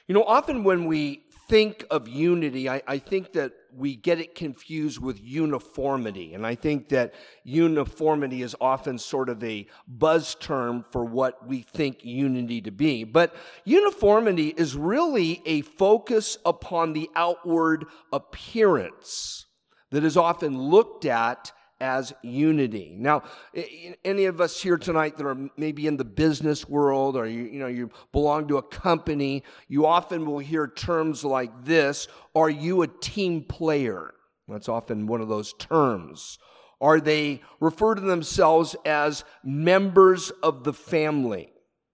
Often when we think of unity, I think that we get it confused with uniformity. And I think that uniformity is often sort of a buzz term for what we think unity to be. But uniformity is really a focus upon the outward appearance that is often looked at as unity. Now, any of us here tonight that are maybe in the business world, or you belong to a company, you often will hear terms like this: are you a team player? That's often one of those terms. Or they refer to themselves as members of the family.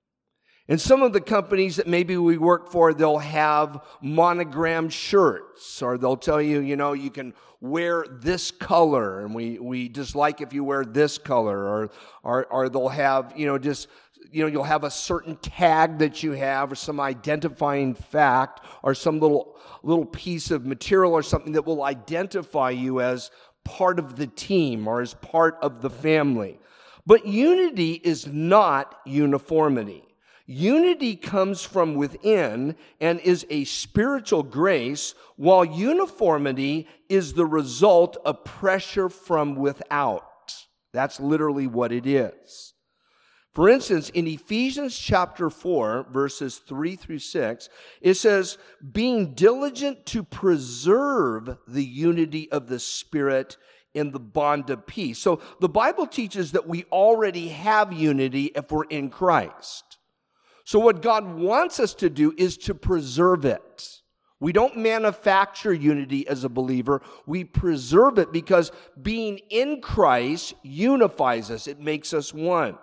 In some of the companies that maybe we work for, they'll have monogrammed shirts, or they'll tell you, you can wear this color, and we dislike if you wear this color, or they'll have, you'll have a certain tag that you have, or some identifying fact, or some little piece of material or something that will identify you as part of the team or as part of the family. But unity is not uniformity. Unity comes from within and is a spiritual grace, while uniformity is the result of pressure from without. That's literally what it is. For instance, in Ephesians chapter 4, verses 3 through 6, it says, being diligent to preserve the unity of the Spirit in the bond of peace. So the Bible teaches that we already have unity if we're in Christ. So what God wants us to do is to preserve it. We don't manufacture unity as a believer. We preserve it because being in Christ unifies us. It makes us one.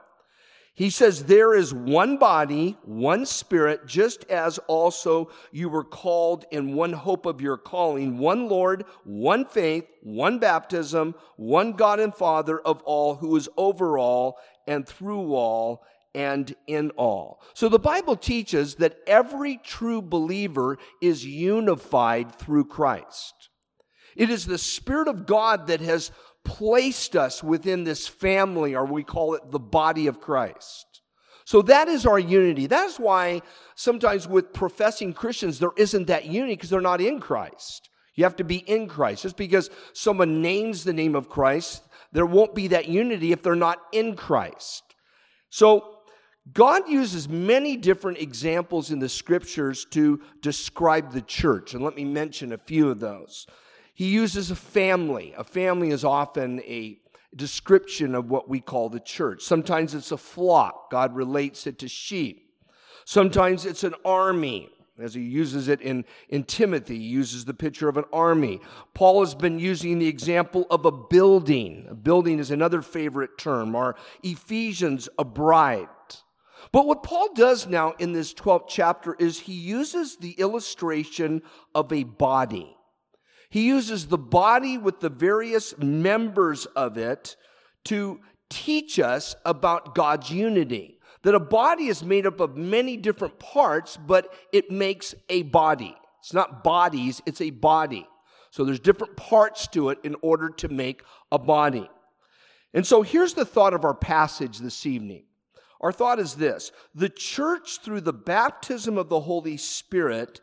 He says there is one body, one Spirit, just as also you were called in one hope of your calling, one Lord, one faith, one baptism, one God and Father of all, who is over all and through all and in all. So the Bible teaches that every true believer is unified through Christ. It is the Spirit of God that has placed us within this family, or we call it the body of Christ. So that is our unity. That is why sometimes with professing Christians, there isn't that unity, because they're not in Christ. You have to be in Christ. Just because someone names the name of Christ, there won't be that unity if they're not in Christ. So God uses many different examples in the scriptures to describe the church, and let me mention a few of those. He uses a family. A family is often a description of what we call the church. Sometimes it's a flock. God relates it to sheep. Sometimes it's an army, as he uses it in Timothy. He uses the picture of an army. Paul has been using the example of a building. A building is another favorite term. Or Ephesians, a bride. But what Paul does now in this 12th chapter is he uses the illustration of a body. He uses the body with the various members of it to teach us about God's unity. That a body is made up of many different parts, but it makes a body. It's not bodies, it's a body. So there's different parts to it in order to make a body. And so here's the thought of our passage this evening. Our thought is this: the church, through the baptism of the Holy Spirit,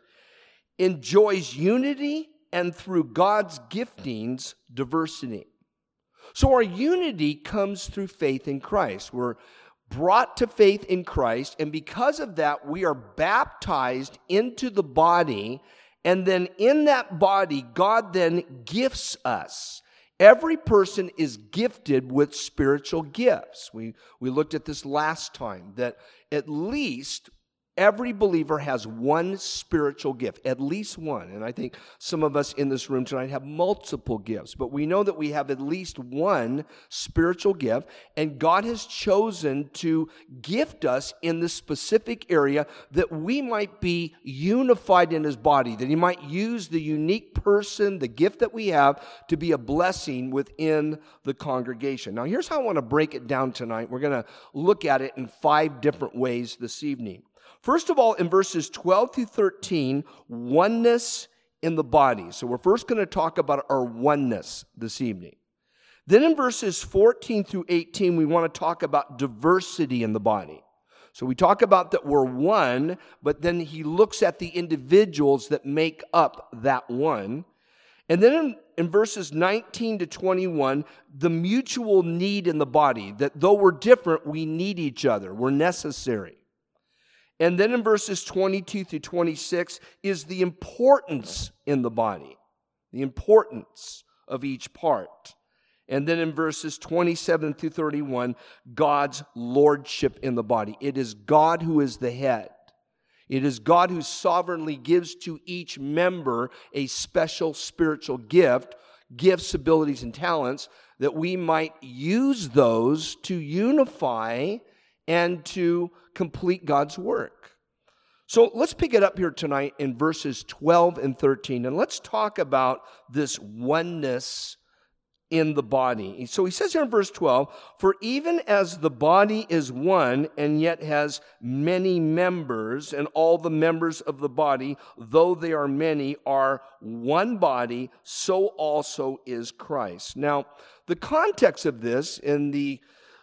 enjoys unity, and through God's giftings, diversity. So our unity comes through faith in Christ. We're brought to faith in Christ, and because of that, we are baptized into the body, and then in that body, God then gifts us. Every person is gifted with spiritual gifts. We looked at this last time, that at least every believer has one spiritual gift, at least one. And I think some of us in this room tonight have multiple gifts, but we know that we have at least one spiritual gift, and God has chosen to gift us in this specific area that we might be unified in His body, that He might use the unique person, the gift that we have, to be a blessing within the congregation. Now, here's how I want to break it down tonight. We're going to look at it in 5 different ways this evening. First of all, in verses 12 through 13, oneness in the body. So we're first going to talk about our oneness this evening. Then in verses 14 through 18, we want to talk about diversity in the body. So we talk about that we're one, but then he looks at the individuals that make up that one. And then in verses 19 to 21, the mutual need in the body, that though we're different, we need each other. We're necessary. And then in verses 22 through 26 is the importance in the body, the importance of each part. And then in verses 27 through 31, God's lordship in the body. It is God who is the head. It is God who sovereignly gives to each member a special spiritual gift, gifts, abilities, and talents, that we might use those to unify and to complete God's work. So let's pick it up here tonight in verses 12 and 13, and let's talk about this oneness in the body. So he says here in verse 12, "For even as the body is one and yet has many members, and all the members of the body, though they are many, are one body, so also is Christ." Now, the context of this in the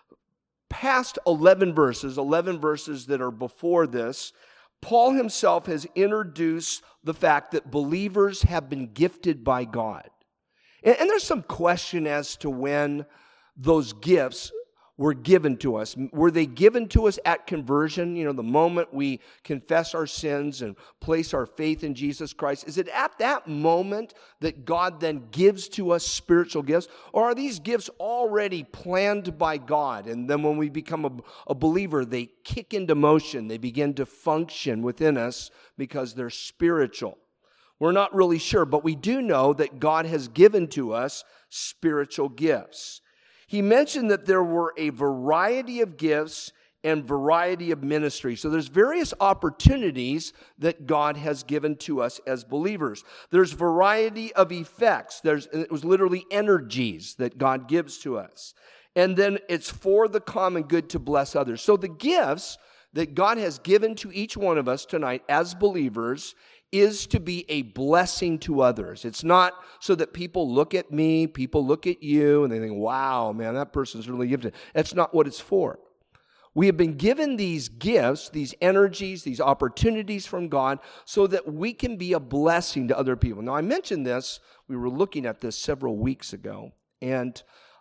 past 11 verses that are before this, Paul himself has introduced the fact that believers have been gifted by God. And there's some question as to when those gifts were given to us. Were they given to us at conversion? You know, the moment we confess our sins and place our faith in Jesus Christ. Is it at that moment that God then gives to us spiritual gifts? Or are these gifts already planned by God? And then when we become a believer, they kick into motion. They begin to function within us because they're spiritual. We're not really sure, but we do know that God has given to us spiritual gifts. He mentioned that there were a variety of gifts and variety of ministries. So there's various opportunities that God has given to us as believers. There's variety of effects. It was literally energies that God gives to us. And then it's for the common good to bless others. So the gifts that God has given to each one of us tonight as believers is to be a blessing to others. It's not so that people look at me, people look at you, and they think, wow, man, that person's really gifted. That's not what it's for. We have been given these gifts, these energies, these opportunities from God so that we can be a blessing to other people. Now, I mentioned this, we were looking at this several weeks ago, and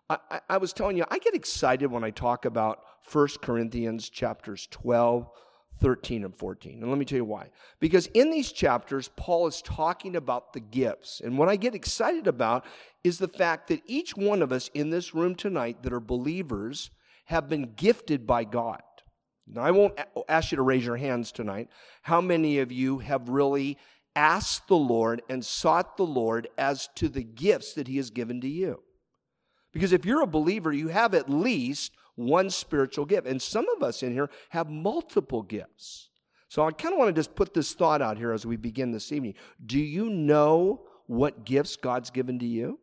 I was telling you, I get excited when I talk about 1 Corinthians chapters 12, 13 and 14. And let me tell you why. Because in these chapters, Paul is talking about the gifts. And what I get excited about is the fact that each one of us in this room tonight that are believers have been gifted by God. Now, I won't ask you to raise your hands tonight. How many of you have really asked the Lord and sought the Lord as to the gifts that He has given to you? Because if you're a believer, you have at least one spiritual gift. And some of us in here have multiple gifts. So I kind of want to just put this thought out here as we begin this evening. Do you know what gifts God's given to you?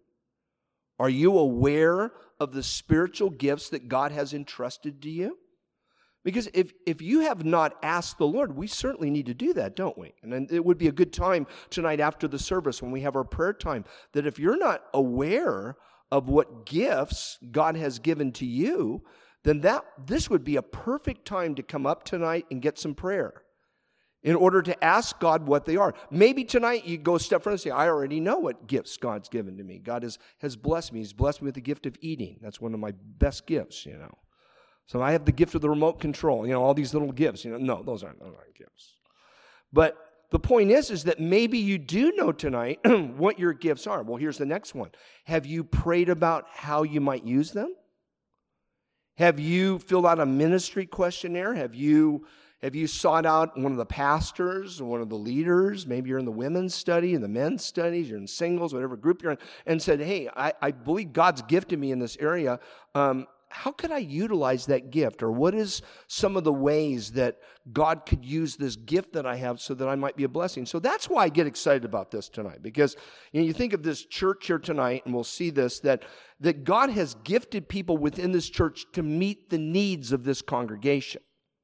Are you aware of the spiritual gifts that God has entrusted to you? Because if you have not asked the Lord, we certainly need to do that, don't we? And it would be a good time tonight after the service when we have our prayer time, that if you're not aware of what gifts God has given to you, then this would be a perfect time to come up tonight and get some prayer in order to ask God what they are. Maybe tonight you go a step further and say, I already know what gifts God's given to me. God has blessed me. He's blessed me with the gift of eating. That's one of my best gifts, you know. So I have the gift of the remote control, you know, all these little gifts. You know, no, those aren't gifts. But the point is that maybe you do know tonight what your gifts are. Well, here's the next one. Have you prayed about how you might use them? Have you filled out a ministry questionnaire? Have you sought out one of the pastors or one of the leaders? Maybe you're in the women's study, in the men's studies, you're in singles, whatever group you're in, and said, hey, I believe God's gifted me in this area. How could I utilize that gift? Or what is some of the ways that God could use this gift that I have so that I might be a blessing? So that's why I get excited about this tonight. Because you think of this church here tonight, and we'll see this, that God has gifted people within this church to meet the needs of this congregation.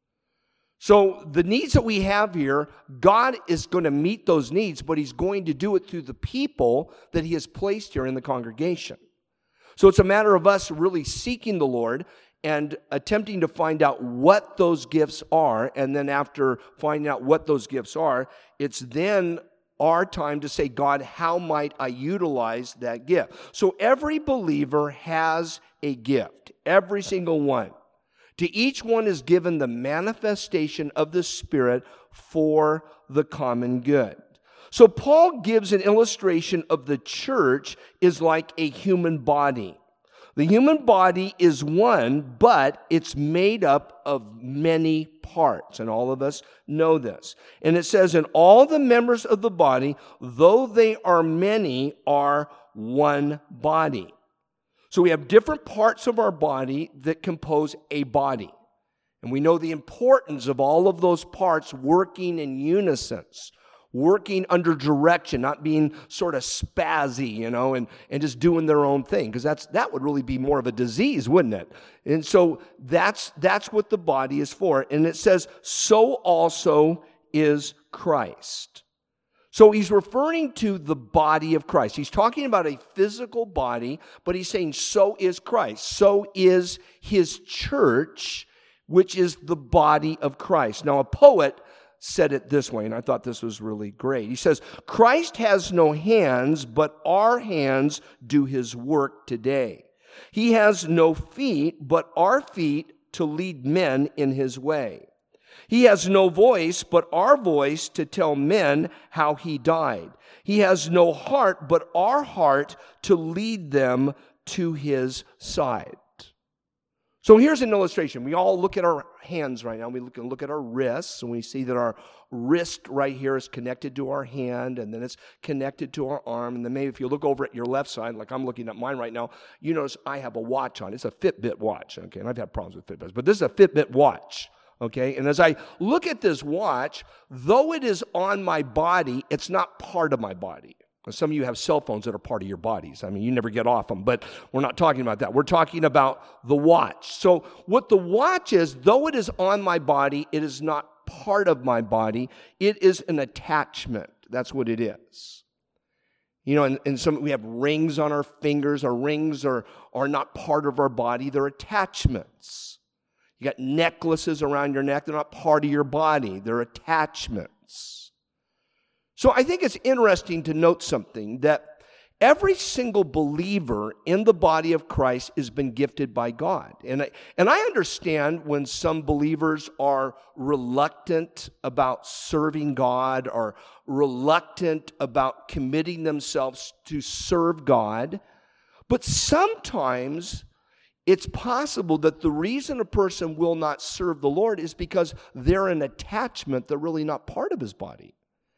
So the needs that we have here, God is going to meet those needs, but He's going to do it through the people that He has placed here in the congregation. So it's a matter of us really seeking the Lord and attempting to find out what those gifts are. And then after finding out what those gifts are, it's then our time to say, God, how might I utilize that gift? So every believer has a gift, every single one. To each one is given the manifestation of the Spirit for the common good. So Paul gives an illustration of the church is like a human body. The human body is one, but it's made up of many parts, and all of us know this. And it says, and all the members of the body, though they are many, are one body. So we have different parts of our body that compose a body. And we know the importance of all of those parts working in unison, working under direction, not being sort of spazzy, and just doing their own thing, because that would really be more of a disease, wouldn't it? And so that's what the body is for. And it says, so also is Christ. So he's referring to the body of Christ. He's talking about a physical body, but he's saying so is Christ. So is his church, which is the body of Christ. Now, a poet said it this way, and I thought this was really great. He says, Christ has no hands, but our hands do his work today. He has no feet, but our feet to lead men in his way. He has no voice, but our voice to tell men how he died. He has no heart, but our heart to lead them to his side. So here's an illustration. We all look at our hands right now. We look at our wrists, and we see that our wrist right here is connected to our hand, and then it's connected to our arm. And then maybe if you look over at your left side, like I'm looking at mine right now, you notice I have a watch on. It's a Fitbit watch, okay? And I've had problems with Fitbits, but this is a Fitbit watch, okay? And as I look at this watch, though it is on my body, it's not part of my body. Some of you have cell phones that are part of your bodies. I mean, you never get off them, but we're not talking about that. We're talking about the watch. So what the watch is, though it is on my body, it is not part of my body. It is an attachment. That's what it is. And some we have rings on our fingers. Our rings are not part of our body. They're attachments. You got necklaces around your neck. They're not part of your body. They're attachments. So I think it's interesting to note something, that every single believer in the body of Christ has been gifted by God. And I understand when some believers are reluctant about serving God or reluctant about committing themselves to serve God. But sometimes it's possible that the reason a person will not serve the Lord is because they're an attachment that's really not part of his body.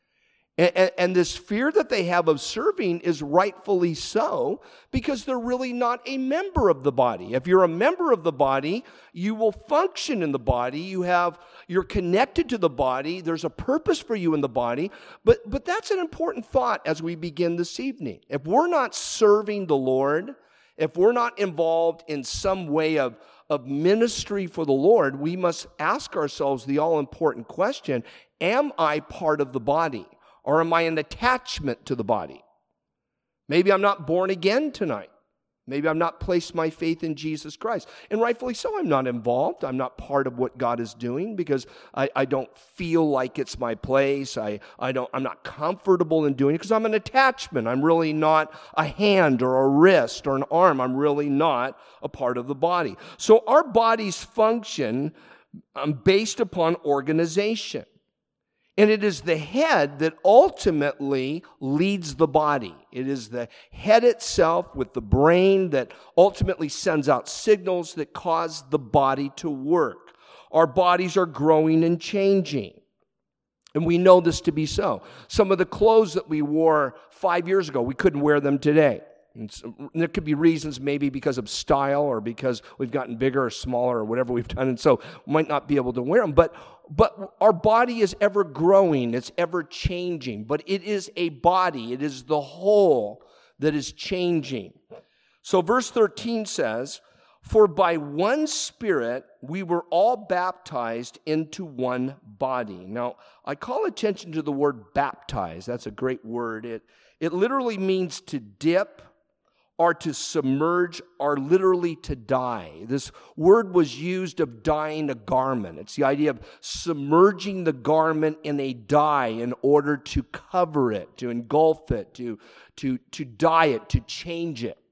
And this fear that they have of serving is rightfully so, because they're really not a member of the body. If you're a member of the body, you will function in the body. You're connected to the body. There's a purpose for you in the body. But that's an important thought as we begin this evening. If we're not serving the Lord, if we're not involved in some way of ministry for the Lord, we must ask ourselves the all-important question, am I part of the body? Or am I an attachment to the body? Maybe I'm not born again tonight. Maybe I've not placed my faith in Jesus Christ. And rightfully so, I'm not involved. I'm not part of what God is doing because I don't feel like it's my place. I'm not comfortable in doing it because I'm an attachment. I'm really not a hand or a wrist or an arm. I'm really not a part of the body. So our bodies function based upon organization. And it is the head that ultimately leads the body. It is the head itself with the brain that ultimately sends out signals that cause the body to work. Our bodies are growing and changing. And we know this to be so. Some of the clothes that we wore 5 years ago, we couldn't wear them today. And there could be reasons, maybe because of style or because we've gotten bigger or smaller or whatever we've done, and so we might not be able to wear them. But our body is ever growing, it's ever changing. But it is a body, it is the whole that is changing. So verse 13 says, "For by one Spirit we were all baptized into one body." Now, I call attention to the word baptized. That's a great word. It literally means to dip are to submerge, are literally to dye. This word was used of dyeing a garment. It's the idea of submerging the garment in a dye in order to cover it, to engulf it, to dye it, to change it.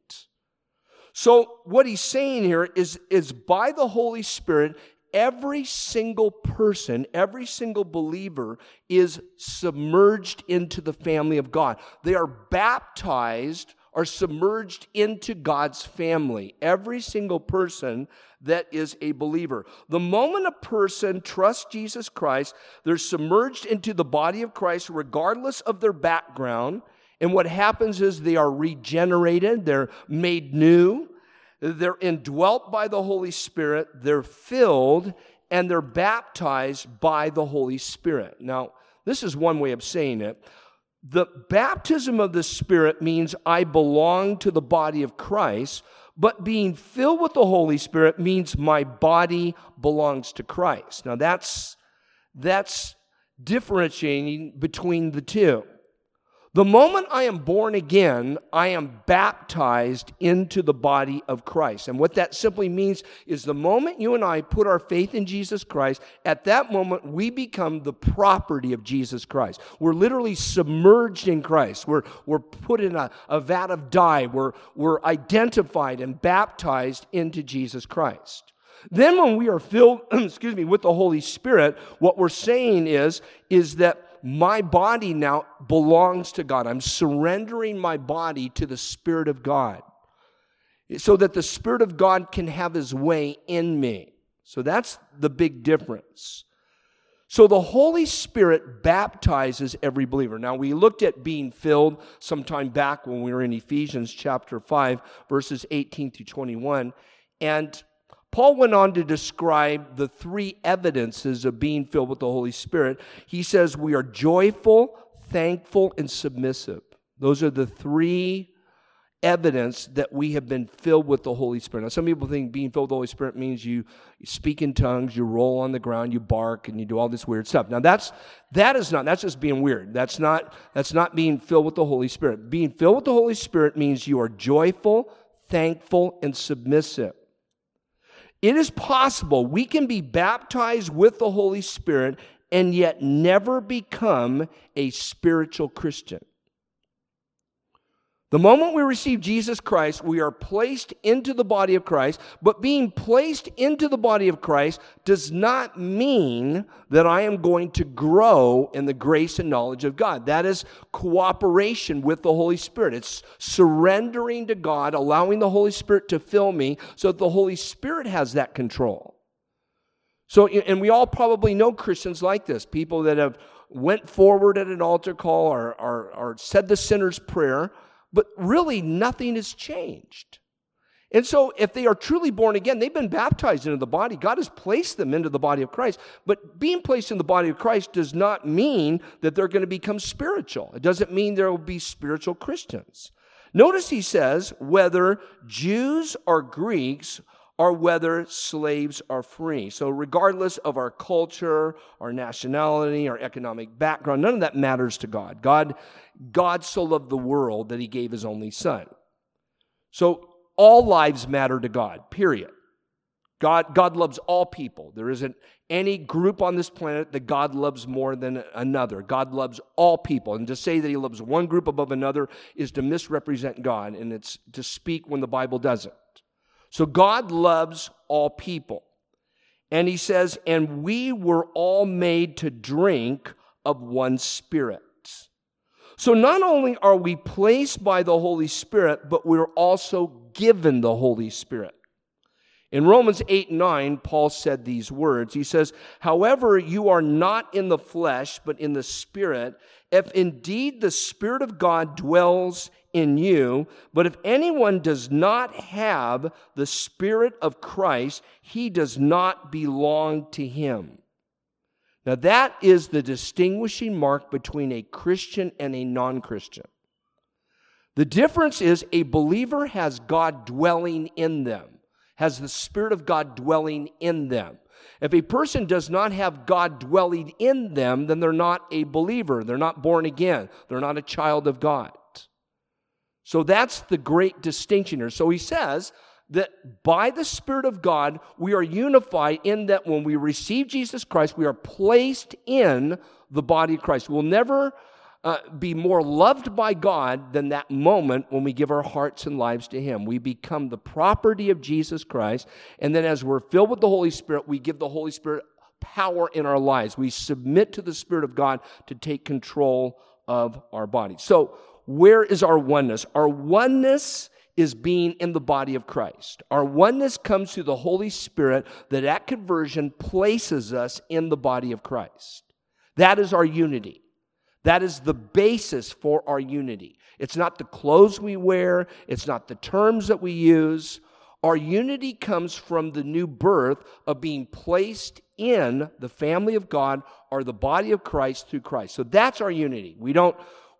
So what he's saying here is by the Holy Spirit, every single person, every single believer is submerged into the family of God. They are baptized, are submerged into God's family. Every single person that is a believer. The moment a person trusts Jesus Christ, they're submerged into the body of Christ regardless of their background. And what happens is they are regenerated, they're made new, they're indwelt by the Holy Spirit, they're filled, and they're baptized by the Holy Spirit. Now, this is one way of saying it. The baptism of the Spirit means I belong to the body of Christ, but being filled with the Holy Spirit means my body belongs to Christ. Now, that's differentiating between the two. The moment I am born again, I am baptized into the body of Christ. And what that simply means is the moment you and I put our faith in Jesus Christ, at that moment we become the property of Jesus Christ. We're literally submerged in Christ. We're put in a vat of dye. We're identified and baptized into Jesus Christ. Then when we are filled, with the Holy Spirit, what we're saying is that my body now belongs to God. I'm surrendering my body to the Spirit of God so that the Spirit of God can have His way in me. So that's the big difference. So the Holy Spirit baptizes every believer. Now, we looked at being filled sometime back when we were in Ephesians chapter 5, verses 18 through 21, and Paul went on to describe the three evidences of being filled with the Holy Spirit. He says we are joyful, thankful, and submissive. Those are the three evidence that we have been filled with the Holy Spirit. Now, some people think being filled with the Holy Spirit means you speak in tongues, you roll on the ground, you bark, and you do all this weird stuff. Now, that's just being weird. That's not being filled with the Holy Spirit. Being filled with the Holy Spirit means you are joyful, thankful, and submissive. It is possible we can be baptized with the Holy Spirit and yet never become a spiritual Christian. The moment we receive Jesus Christ, we are placed into the body of Christ, but being placed into the body of Christ does not mean that I am going to grow in the grace and knowledge of God. That is cooperation with the Holy Spirit. It's surrendering to God, allowing the Holy Spirit to fill me so that the Holy Spirit has that control. So, and we all probably know Christians like this, people that have went forward at an altar call or said the sinner's prayer, but really nothing has changed. And so if they are truly born again, they've been baptized into the body. God has placed them into the body of Christ. But being placed in the body of Christ does not mean that they're going to become spiritual. It doesn't mean there will be spiritual Christians. Notice he says, whether Jews or Greeks, or whether slaves are free. So regardless of our culture, our nationality, our economic background, none of that matters to God. God so loved the world that He gave His only Son. So all lives matter to God, period. God loves all people. There isn't any group on this planet that God loves more than another. God loves all people. And to say that He loves one group above another is to misrepresent God, and it's to speak when the Bible doesn't. So God loves all people. And he says, and we were all made to drink of one Spirit. So not only are we placed by the Holy Spirit, but we're also given the Holy Spirit. In Romans 8:9, Paul said these words. He says, however, you are not in the flesh, but in the Spirit, if indeed the Spirit of God dwells in you. But if anyone does not have the Spirit of Christ, he does not belong to Him. Now that is the distinguishing mark between a Christian and a non-Christian. The difference is a believer has God dwelling in them, has the Spirit of God dwelling in them. If a person does not have God dwelling in them, then they're not a believer. They're not born again. They're not a child of God. So that's the great distinction here. So he says that by the Spirit of God, we are unified in that when we receive Jesus Christ, we are placed in the body of Christ. We'll never be more loved by God than that moment when we give our hearts and lives to Him. We become the property of Jesus Christ, and then as we're filled with the Holy Spirit, we give the Holy Spirit power in our lives. We submit to the Spirit of God to take control of our body. So, where is our oneness? Our oneness is being in the body of Christ. Our oneness comes through the Holy Spirit that at conversion places us in the body of Christ. That is our unity. That is the basis for our unity. It's not the clothes we wear. It's not the terms that we use. Our unity comes from the new birth of being placed in the family of God or the body of Christ through Christ. So that's our unity. We don't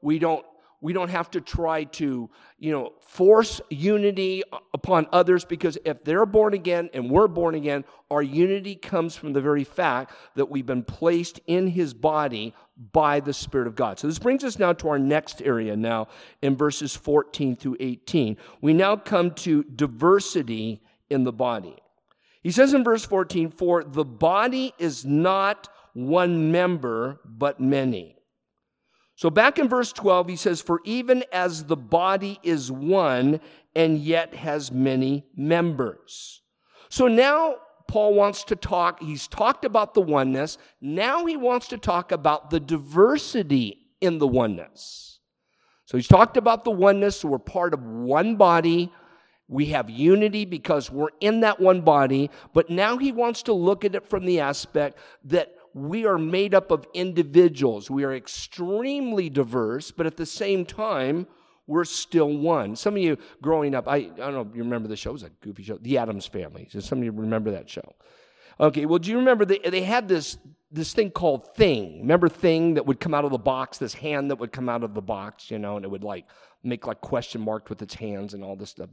have to try to, force unity upon others, because if they're born again and we're born again, our unity comes from the very fact that we've been placed in His body by the Spirit of God. So this brings us now to our next area now in verses 14 through 18. We now come to diversity in the body. He says in verse 14, "For the body is not one member, but many." So back in verse 12, he says, "For even as the body is one and yet has many members." So now Paul wants to talk, he's talked about the oneness. Now he wants to talk about the diversity in the oneness. So he's talked about the oneness, so we're part of one body. We have unity because we're in that one body. But now he wants to look at it from the aspect that we are made up of individuals. We are extremely diverse, but at the same time, we're still one. Some of you growing up, I don't know if you remember the show. It was a goofy show, The Addams Family. So some of you remember that show. Okay, well, do you remember they had this thing called Thing? Remember Thing that would come out of the box, this hand that would come out of the box, and it would make question marks with its hands and all this stuff.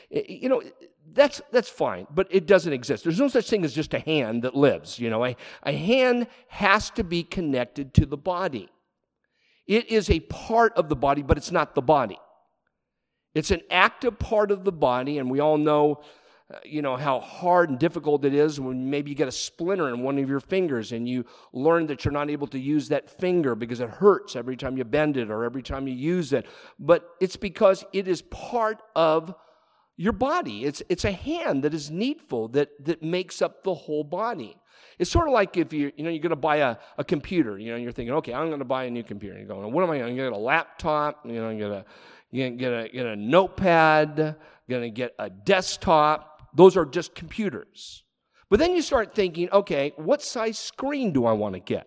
That's fine, but it doesn't exist. There's no such thing as just a hand that lives. A hand has to be connected to the body. It is a part of the body, but it's not the body. It's an active part of the body, and we all know how hard and difficult it is when maybe you get a splinter in one of your fingers and you learn that you're not able to use that finger because it hurts every time you bend it or every time you use it. But it's because it is part of your body. It's a hand that is needful, that makes up the whole body. It's sort of like if you're going to buy a computer, you're thinking, okay, I'm going to buy a new computer. You're going, what am I going to get? A laptop? You're going to get a notepad? Going to get a desktop? Those are just computers. But then you start thinking, okay, what size screen do I want to get?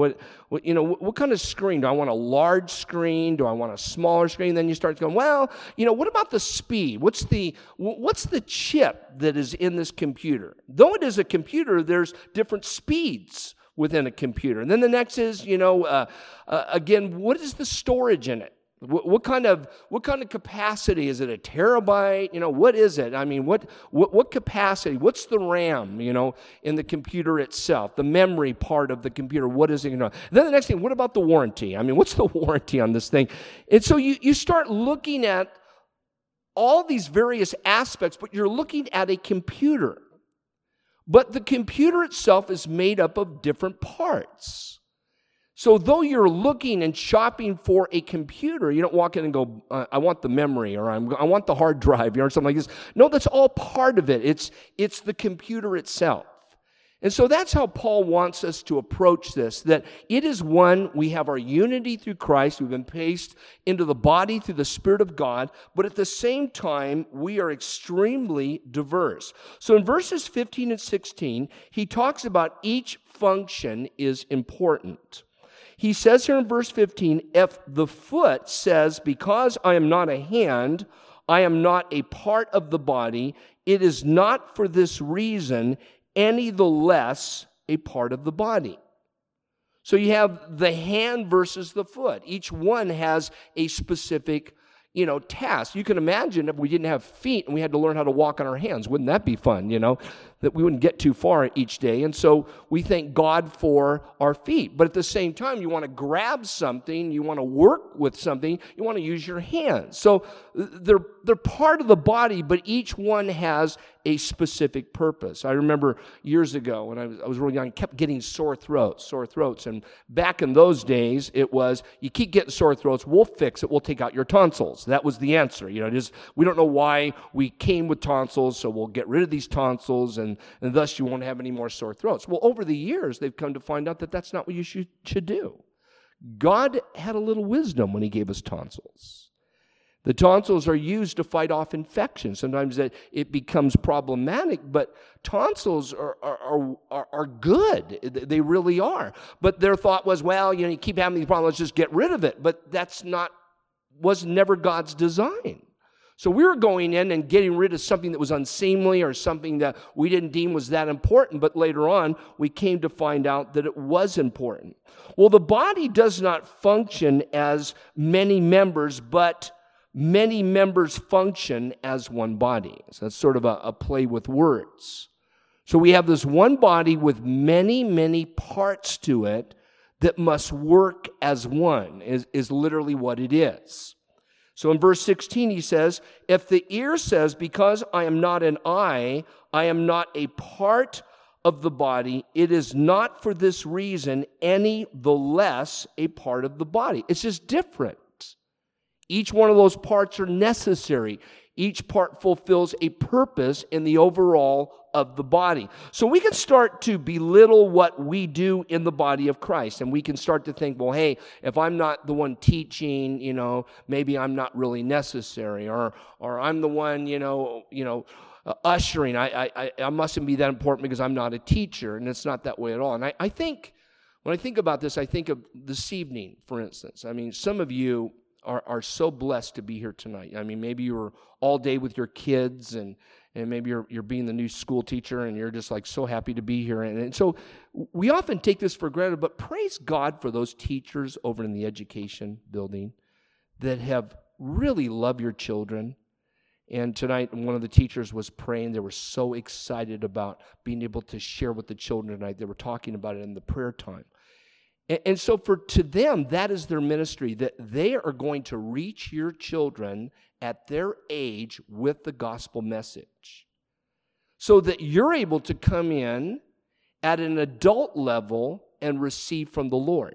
What kind of screen? Do I want a large screen? Do I want a smaller screen? Then you start going, well, what about the speed? What's the chip that is in this computer? Though it is a computer, there's different speeds within a computer. And then the next is, again, what is the storage in it? What kind of capacity? Is it a terabyte? What is it? I mean, what capacity? What's the RAM, in the computer itself? The memory part of the computer, what is it? Then the next thing, what about the warranty? I mean, what's the warranty on this thing? And so you start looking at all these various aspects, but you're looking at a computer. But the computer itself is made up of different parts. So though you're looking and shopping for a computer, you don't walk in and go, I want the memory, or I want the hard drive, or something like this. No, that's all part of it. It's the computer itself. And so that's how Paul wants us to approach this, that it is one, we have our unity through Christ, we've been placed into the body through the Spirit of God, but at the same time, we are extremely diverse. So in verses 15 and 16, he talks about each function is important. He says here in verse 15, if the foot says, because I am not a hand, I am not a part of the body, it is not for this reason any the less a part of the body. So you have the hand versus the foot. Each one has a specific, task. You can imagine if we didn't have feet and we had to learn how to walk on our hands. Wouldn't that be fun, that we wouldn't get too far each day. And so we thank God for our feet. But at the same time, you want to grab something, you want to work with something, you want to use your hands. So they're part of the body, but each one has a specific purpose. I remember years ago when I was really young, I kept getting sore throats. And back in those days, it was, you keep getting sore throats, we'll fix it, we'll take out your tonsils. That was the answer. We don't know why we came with tonsils, so we'll get rid of these tonsils, and thus you won't have any more sore throats. Well, over the years, they've come to find out that that's not what you should do. God had a little wisdom when he gave us tonsils. The tonsils are used to fight off infection. Sometimes it becomes problematic, but tonsils are good. They really are. But their thought was, well, you keep having these problems, let's just get rid of it. But was never God's design. So we were going in and getting rid of something that was unseemly or something that we didn't deem was that important, but later on we came to find out that it was important. Well, the body does not function as many members, but many members function as one body. So that's sort of a play with words. So we have this one body with many, many parts to it that must work as one, is literally what it is. So in verse 16 he says, if the ear says, because I am not an eye, I am not a part of the body, it is not for this reason any the less a part of the body. It's just different. Each one of those parts are necessary. Each part fulfills a purpose in the overall of the body. So we can start to belittle what we do in the body of Christ. And we can start to think, well, hey, if I'm not the one teaching, maybe I'm not really necessary. Or I'm the one, ushering. I mustn't be that important because I'm not a teacher. And it's not that way at all. And I think, when I think about this, I think of this evening, for instance. I mean, some of you are so blessed to be here tonight. I mean, maybe you were all day with your kids, and maybe you're being the new school teacher, and you're just like so happy to be here. And so we often take this for granted, but praise God for those teachers over in the education building that have really loved your children. And tonight, one of the teachers was praying. They were so excited about being able to share with the children tonight. They were talking about it in the prayer time. And so to them, that is their ministry, that they are going to reach your children at their age with the gospel message, so that you're able to come in at an adult level and receive from the Lord.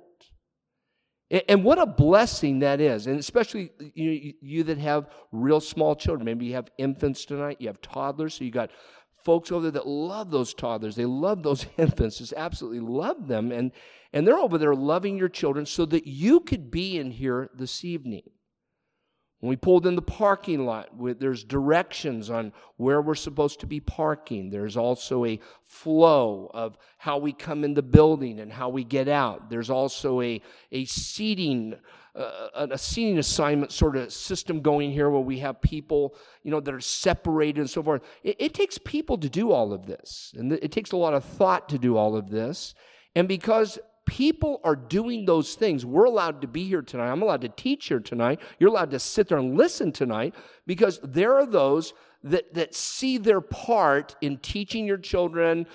And what a blessing that is. And especially you that have real small children. Maybe you have infants tonight, you have toddlers, so you got folks over there that love those toddlers. They love those infants, just absolutely love them. And they're over there loving your children so that you could be in here this evening. When we pulled in the parking lot, there's directions on where we're supposed to be parking. There's also a flow of how we come in the building and how we get out. There's also a seating assignment sort of system going here where we have people, that are separated and so forth. It takes people to do all of this, and it takes a lot of thought to do all of this. And because people are doing those things, we're allowed to be here tonight. I'm allowed to teach here tonight. You're allowed to sit there and listen tonight, because there are those that see their part in teaching your children,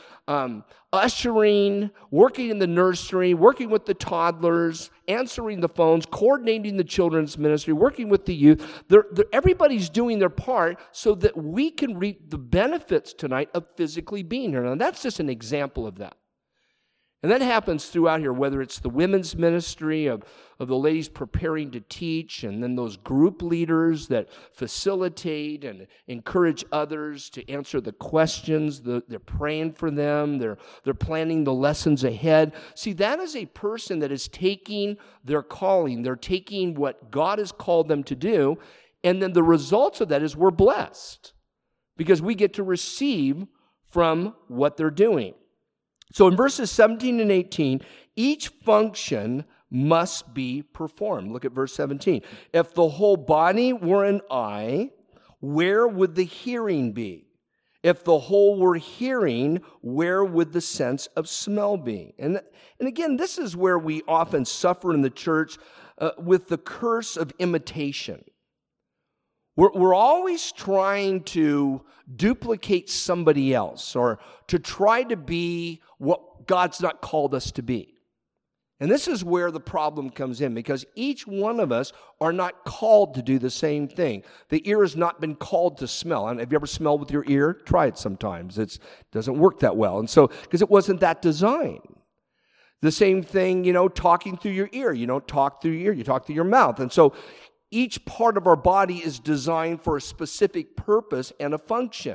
ushering, working in the nursery, working with the toddlers, answering the phones, coordinating the children's ministry, working with the youth. Everybody's doing their part so that we can reap the benefits tonight of physically being here. Now, that's just an example of that. And that happens throughout here, whether it's the women's ministry of the ladies preparing to teach, and then those group leaders that facilitate and encourage others to answer the questions. They're praying for them. They're planning the lessons ahead. See, that is a person that is taking their calling. They're taking what God has called them to do, and then the results of that is we're blessed because we get to receive from what they're doing. So in verses 17 and 18, each function must be performed. Look at verse 17. If the whole body were an eye, where would the hearing be? If the whole were hearing, where would the sense of smell be? And again, this is where we often suffer in the church with the curse of imitation. We're always trying to duplicate somebody else or to try to be what God's not called us to be. And this is where the problem comes in, because each one of us are not called to do the same thing. The ear has not been called to smell. And have you ever smelled with your ear? Try it sometimes. It doesn't work that well. And so, because it wasn't that designed. The same thing, talking through your ear. You don't talk through your ear, you talk through your mouth. And so each part of our body is designed for a specific purpose and a function.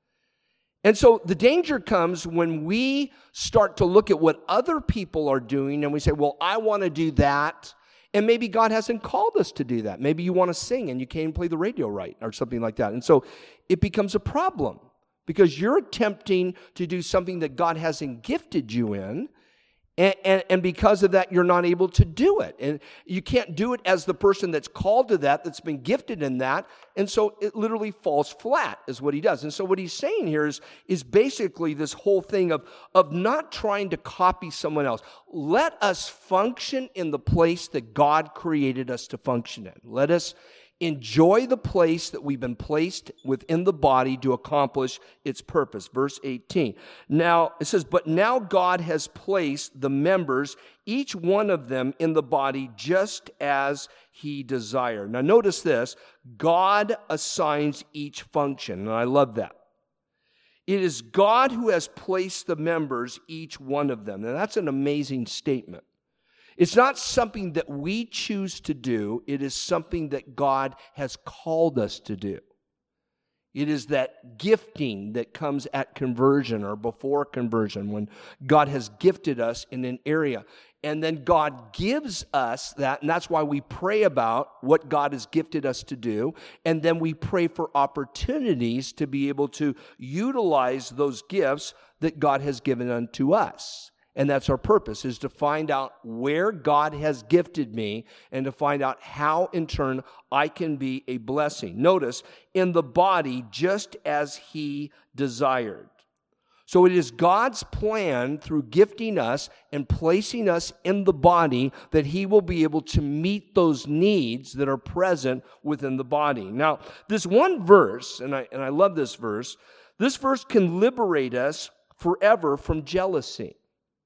And so the danger comes when we start to look at what other people are doing and we say, well, I want to do that. And maybe God hasn't called us to do that. Maybe you want to sing and you can't even play the radio right or something like that. And so it becomes a problem because you're attempting to do something that God hasn't gifted you in. And because of that, you're not able to do it. And you can't do it as the person that's called to that, that's been gifted in that. And so it literally falls flat is what he does. And so what he's saying here is basically this whole thing of not trying to copy someone else. Let us function in the place that God created us to function in. Let us enjoy the place that we've been placed within the body to accomplish its purpose. Verse 18. Now, it says, but now God has placed the members, each one of them in the body just as he desired. Now, notice this. God assigns each function, and I love that. It is God who has placed the members, each one of them. Now, that's an amazing statement. It's not something that we choose to do. It is something that God has called us to do. It is that gifting that comes at conversion or before conversion when God has gifted us in an area. And then God gives us that, and that's why we pray about what God has gifted us to do. And then we pray for opportunities to be able to utilize those gifts that God has given unto us. And that's our purpose, is to find out where God has gifted me and to find out how, in turn, I can be a blessing. Notice, in the body, just as he desired. So it is God's plan through gifting us and placing us in the body that he will be able to meet those needs that are present within the body. Now, this one verse, and I love this verse can liberate us forever from jealousy.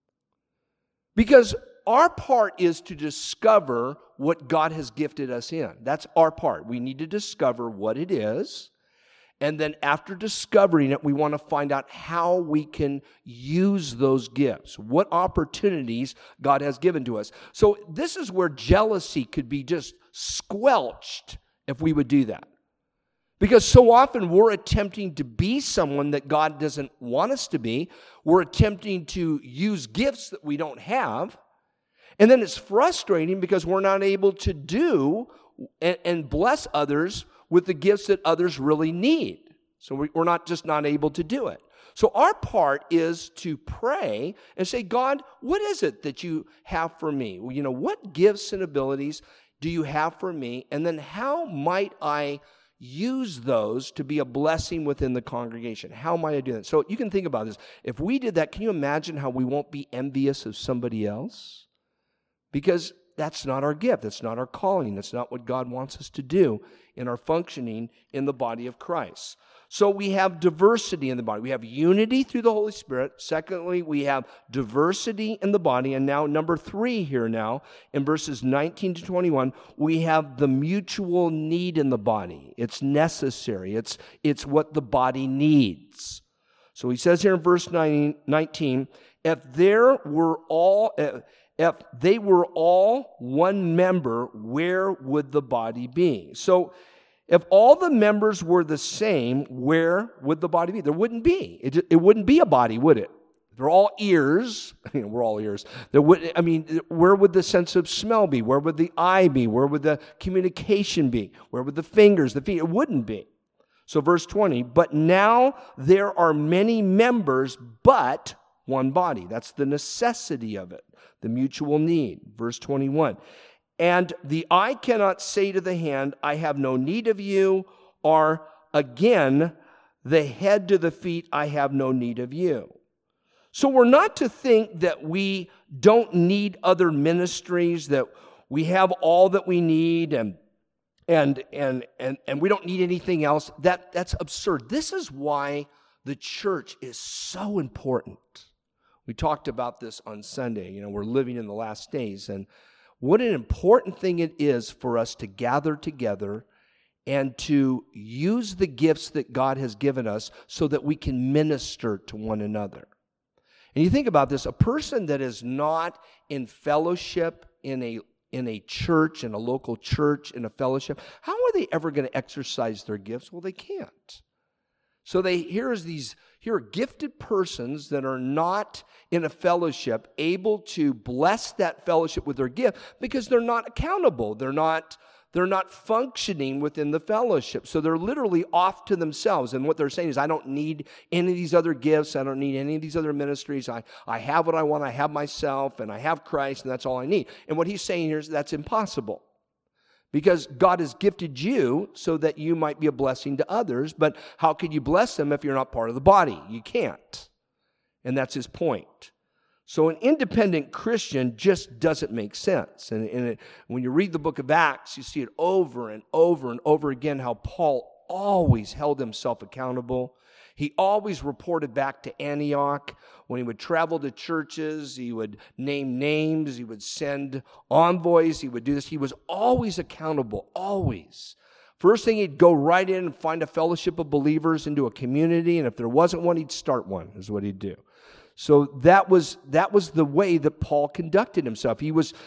Because our part is to discover what God has gifted us in. That's our part. We need to discover what it is. And then after discovering it, we want to find out how we can use those gifts. What opportunities God has given to us. So this is where jealousy could be just squelched if we would do that. Because so often we're attempting to be someone that God doesn't want us to be. We're attempting to use gifts that we don't have. And then it's frustrating because we're not able to do and bless others with the gifts that others really need. So we're not able to do it. So our part is to pray and say, God, what is it that you have for me? Well, what gifts and abilities do you have for me? And then how might I use those to be a blessing within the congregation? How might I do that? So you can think about this. If we did that, can you imagine how we won't be envious of somebody else? Because that's not our gift. That's not our calling. That's not what God wants us to do in our functioning in the body of Christ. So we have diversity in the body. We have unity through the Holy Spirit. Secondly, we have diversity in the body. And now number 3 here now, in verses 19 to 21, we have the mutual need in the body. It's necessary. It's what the body needs. So he says here in verse 19, if they were all one member, where would the body be? So if all the members were the same, where would the body be? There wouldn't be. It wouldn't be a body, would it? They're all ears. We're all ears. Where would the sense of smell be? Where would the eye be? Where would the communication be? Where would the fingers, the feet? It wouldn't be. So verse 20, but now there are many members, but one body. That's the necessity of it, the mutual need. Verse 21. And the eye cannot say to the hand, I have no need of you, or again, the head to the feet, I have no need of you. So we're not to think that we don't need other ministries, that we have all that we need, and and we don't need anything else. That's absurd. This is why the church is so important. We talked about this on Sunday. We're living in the last days, and what an important thing it is for us to gather together and to use the gifts that God has given us so that we can minister to one another. And you think about this, a person that is not in fellowship in a church, in a local church, in a fellowship, how are they ever going to exercise their gifts? Well, they can't. So here are gifted persons that are not in a fellowship able to bless that fellowship with their gift because they're not accountable. They're not functioning within the fellowship. So they're literally off to themselves. And what they're saying is, I don't need any of these other gifts. I don't need any of these other ministries. I have what I want. I have myself and I have Christ, and that's all I need. And what he's saying here is that's impossible. Because God has gifted you so that you might be a blessing to others. But how can you bless them if you're not part of the body? You can't. And that's his point. So an independent Christian just doesn't make sense. And when you read the book of Acts, you see it over and over and over again how Paul always held himself accountable. He always reported back to Antioch. When he would travel to churches, he would name names, he would send envoys, he would do this. He was always accountable, always. First thing, he'd go right in and find a fellowship of believers into a community, and if there wasn't one, he'd start one, is what he'd do. So that was the way that Paul conducted himself. He was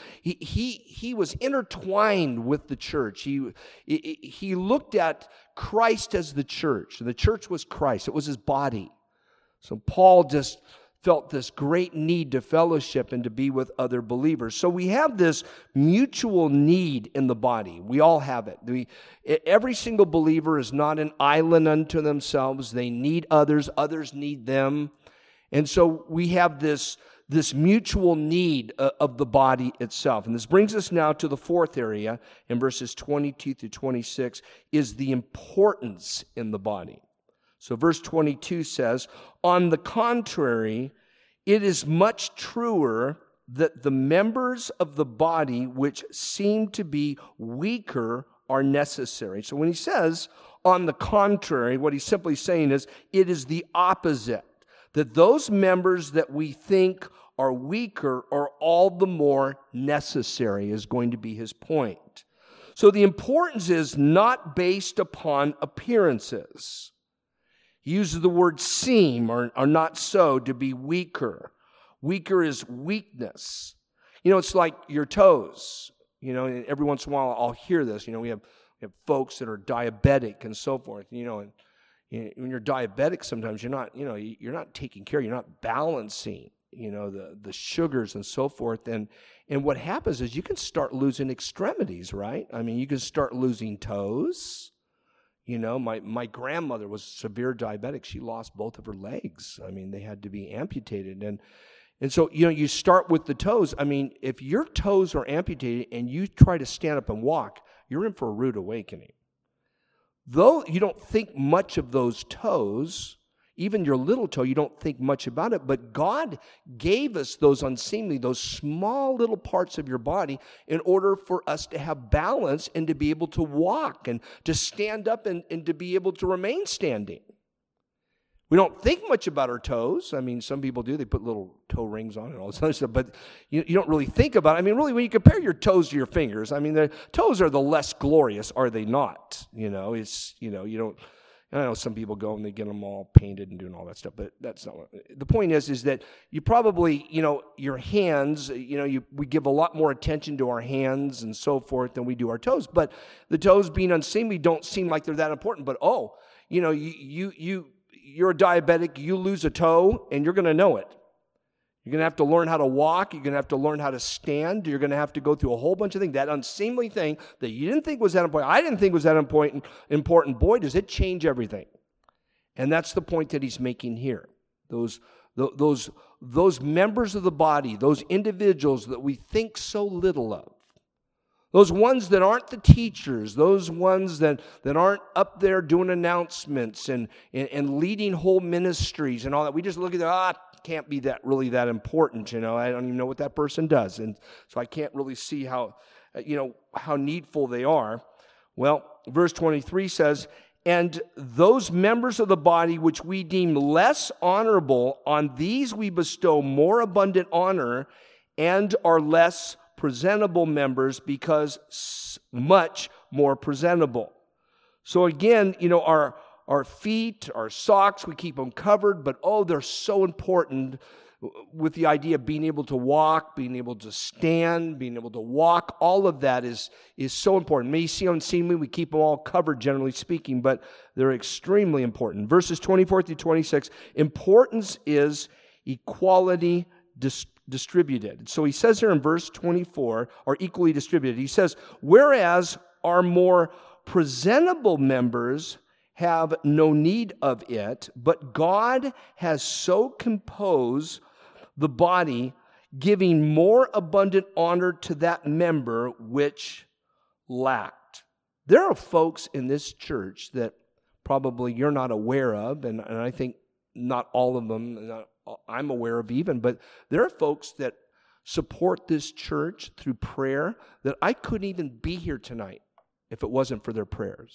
intertwined with the church. He looked at Christ as the church, and the church was Christ. It was his body. So Paul just felt this great need to fellowship and to be with other believers. So we have this mutual need in the body. We all have it. Every single believer is not an island unto themselves. They need others. Others need them. And so we have this mutual need of the body itself. And this brings us now to the fourth area in verses 22 through 26, is the importance in the body. So verse 22 says, on the contrary, it is much truer that the members of the body which seem to be weaker are necessary. So when he says, on the contrary, what he's simply saying is, it is the opposite. That those members that we think are weaker are all the more necessary is going to be his point. So the importance is not based upon appearances. He uses the word seem or not so to be weaker. Weaker is weakness. It's like your toes. And every once in a while I'll hear this. We have folks that are diabetic and so forth. And when you're diabetic, sometimes you're not taking care. You're not balancing. The sugars and so forth. And what happens is you can start losing extremities, right? I mean, you can start losing toes. My grandmother was severe diabetic. She lost both of her legs. I mean, they had to be amputated. And so, you start with the toes. I mean, if your toes are amputated and you try to stand up and walk, you're in for a rude awakening. Though you don't think much of those toes, even your little toe, you don't think much about it, but God gave us those unseemly, those small little parts of your body in order for us to have balance and to be able to walk and to stand up and to be able to remain standing. We don't think much about our toes. I mean, some people do. They put little toe rings on and all this other stuff, but you don't really think about it. I mean, really, when you compare your toes to your fingers, I mean, the toes are the less glorious, are they not? You don't... I know some people go and they get them all painted and doing all that stuff, but that's not what... The point is that you probably, your hands, we give a lot more attention to our hands and so forth than we do our toes. But the toes being unseemly don't seem like they're that important. But, you're a diabetic, you lose a toe, and you're going to know it. You're going to have to learn how to walk. You're going to have to learn how to stand. You're going to have to go through a whole bunch of things. That unseemly thing that you didn't think was that important, I didn't think was that important. Boy, does it change everything. And that's the point that he's making here. Those members of the body, those individuals that we think so little of, those ones that aren't the teachers, those ones that aren't up there doing announcements and leading whole ministries and all that. We just look at that, can't be really that important, I don't even know what that person does, and so I can't really see how needful they are. Well, verse 23 says, and those members of the body which we deem less honorable, on these we bestow more abundant honor, and our less presentable members because much more presentable. So again, our feet, our socks, we keep them covered, but they're so important with the idea of being able to walk, being able to stand, being able to walk. All of that is so important. May see unseemly, we keep them all covered, generally speaking, but they're extremely important. Verses 24 through 26, importance is equality distributed. So he says here in verse 24, or equally distributed, he says, whereas our more presentable members have no need of it, but God has so composed the body, giving more abundant honor to that member which lacked. There are folks in this church that probably you're not aware of, and I think not all of them I'm aware of even, but there are folks that support this church through prayer that I couldn't even be here tonight if it wasn't for their prayers.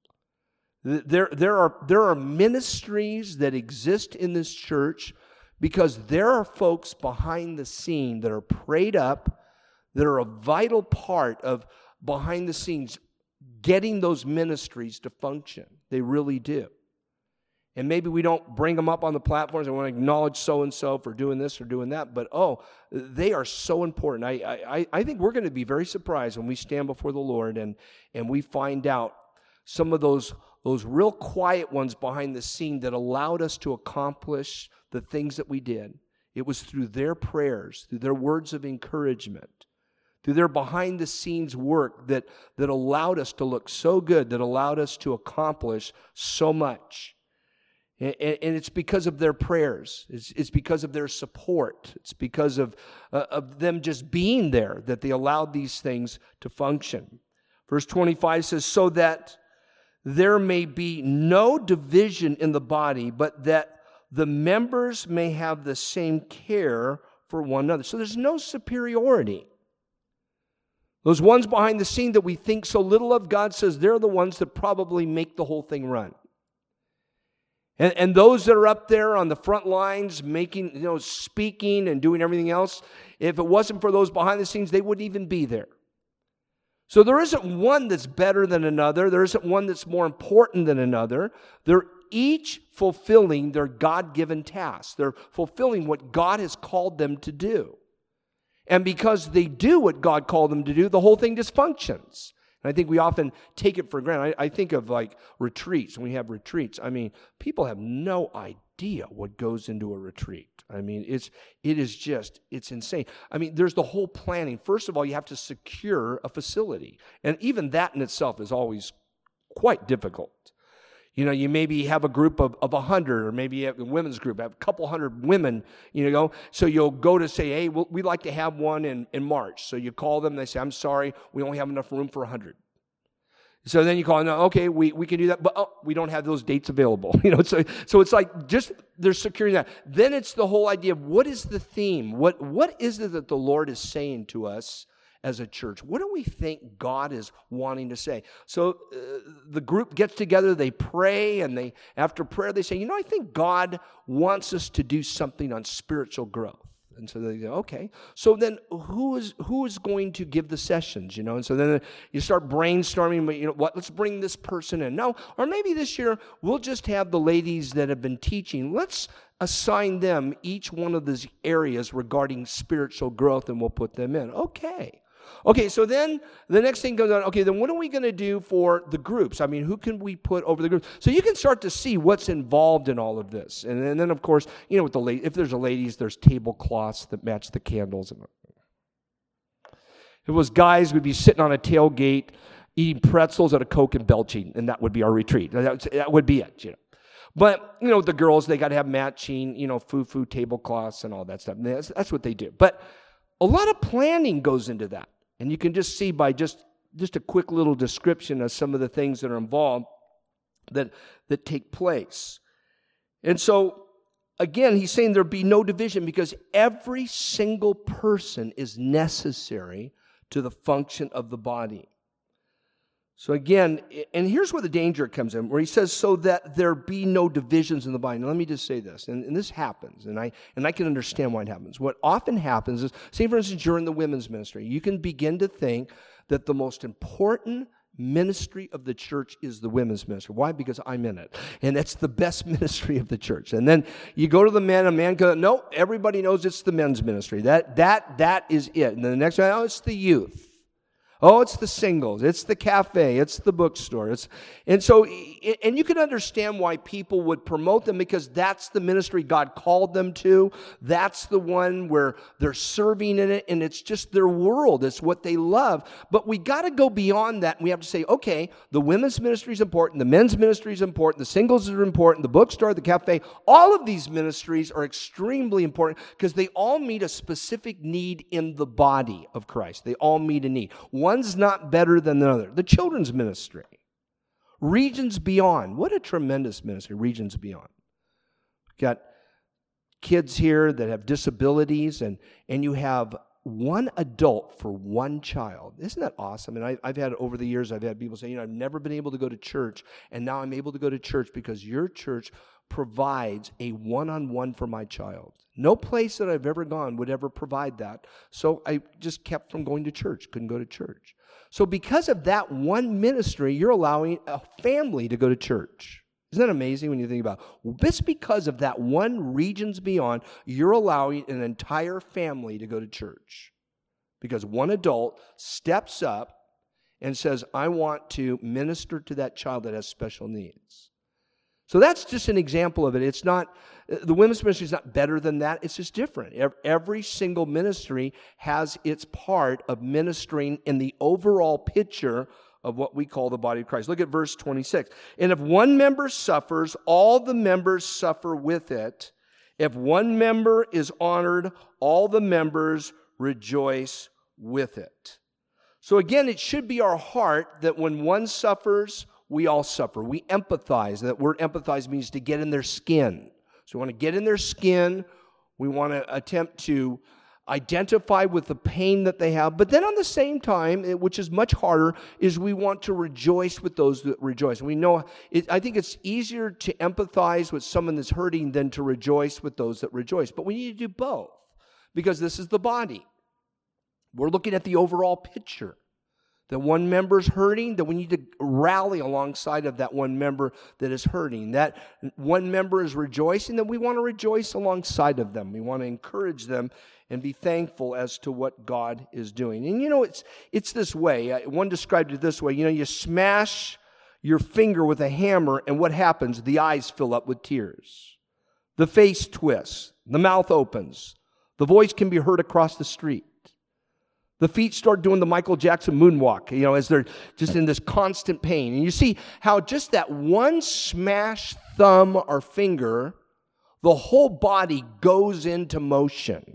There are ministries that exist in this church because there are folks behind the scene that are prayed up, that are a vital part of behind the scenes getting those ministries to function. They really do. And maybe we don't bring them up on the platforms and want to acknowledge so-and-so for doing this or doing that, but they are so important. I think we're going to be very surprised when we stand before the Lord and we find out some of those real quiet ones behind the scene that allowed us to accomplish the things that we did. It was through their prayers, through their words of encouragement, through their behind-the-scenes work that allowed us to look so good, that allowed us to accomplish so much. And it's because of their prayers. It's because of their support. It's because of them just being there that they allowed these things to function. Verse 25 says, so that there may be no division in the body, but that the members may have the same care for one another. So there's no superiority. Those ones behind the scene that we think so little of, God says they're the ones that probably make the whole thing run. And those that are up there on the front lines making, speaking and doing everything else, if it wasn't for those behind the scenes, they wouldn't even be there. So there isn't one that's better than another. There isn't one that's more important than another. They're each fulfilling their God-given tasks. They're fulfilling what God has called them to do. And because they do what God called them to do, the whole thing just functions. And I think we often take it for granted. I think of like retreats. When we have retreats, people have no idea what goes into a retreat. It's insane. There's the whole planning. First of all, you have to secure a facility. And even that in itself is always quite difficult. You maybe have a group of 100, or maybe you have a women's group, have a couple hundred women, so you'll go to say, hey, we'd like to have one in March. So you call them, they say, I'm sorry, we only have enough room for 100. So then you call, no, okay, we can do that, but we don't have those dates available. So it's like just they're securing that. Then it's the whole idea of what is the theme? What is it that the Lord is saying to us as a church? What do we think God is wanting to say? So the group gets together, they pray, and after prayer they say, I think God wants us to do something on spiritual growth. And so they go, okay. So then who is going to give the sessions, And so then you start brainstorming, let's bring this person in. No, or maybe this year we'll just have the ladies that have been teaching. Let's assign them each one of these areas regarding spiritual growth, and we'll put them in. Okay, so then the next thing goes on, okay, then what are we going to do for the groups? Who can we put over the groups? So you can start to see what's involved in all of this. And then, of course, with if there's ladies, there's tablecloths that match the candles. If it was guys, we'd be sitting on a tailgate, eating pretzels at a Coke and belching, and that would be our retreat. That would be it, But, the girls, they got to have matching, foo-foo tablecloths and all that stuff. That's what they do. But a lot of planning goes into that. And you can just see by just a quick little description of some of the things that are involved that take place. And so, again, he's saying there be no division because every single person is necessary to the function of the body. So again, and here's where the danger comes in, where he says, so that there be no divisions in the body. Now, let me just say this, and this happens, and I can understand why it happens. What often happens is, say for instance, you're in the women's ministry, you can begin to think that the most important ministry of the church is the women's ministry. Why? Because I'm in it. And that's the best ministry of the church. And then you go to the men, a man goes, no, everybody knows it's the men's ministry. That is it. And then the next one, oh, it's the youth. Oh, it's the singles, it's the cafe, it's the bookstore. And you can understand why people would promote them, because that's the ministry God called them to. That's the one where they're serving in it, and it's just their world. It's what they love. But we got to go beyond that, and we have to say, okay, the women's ministry is important, the men's ministry is important, the singles are important, the bookstore, the cafe. All of these ministries are extremely important because they all meet a specific need in the body of Christ. They all meet a need. One's not better than the other. The children's ministry, Regions Beyond. What a tremendous ministry, Regions Beyond. We've got kids here that have disabilities, and you have one adult for one child. Isn't that awesome? And I've had, over the years, I've had people say, I've never been able to go to church, and now I'm able to go to church because your church provides a one-on-one for my child. No place that I've ever gone would ever provide that. So I just kept from going to church, couldn't go to church. So because of that one ministry, you're allowing a family to go to church. Isn't that amazing when you think about it? Just because of that one Regions Beyond, you're allowing an entire family to go to church. Because one adult steps up and says, I want to minister to that child that has special needs. So that's just an example of it. It's not, the women's ministry is not better than that. It's just different. Every single ministry has its part of ministering in the overall picture of what we call the body of Christ. Look at verse 26. And if one member suffers, all the members suffer with it. If one member is honored, all the members rejoice with it. So again, it should be our heart that when one suffers, we all suffer. We empathize. That word empathize means to get in their skin. So we want to get in their skin. We want to attempt to identify with the pain that they have. But then on the same time, which is much harder, is we want to rejoice with those that rejoice. And we know, I think it's easier to empathize with someone that's hurting than to rejoice with those that rejoice. But we need to do both, because this is the body. We're looking at the overall picture. That one member's hurting, that we need to rally alongside of that one member that is hurting. That one member is rejoicing, that we want to rejoice alongside of them. We want to encourage them and be thankful as to what God is doing. And it's this way. One described it this way. You smash your finger with a hammer, and what happens? The eyes fill up with tears. The face twists. The mouth opens. The voice can be heard across the street. The feet start doing the Michael Jackson moonwalk, as they're just in this constant pain. And you see how just that one smashed thumb or finger, the whole body goes into motion.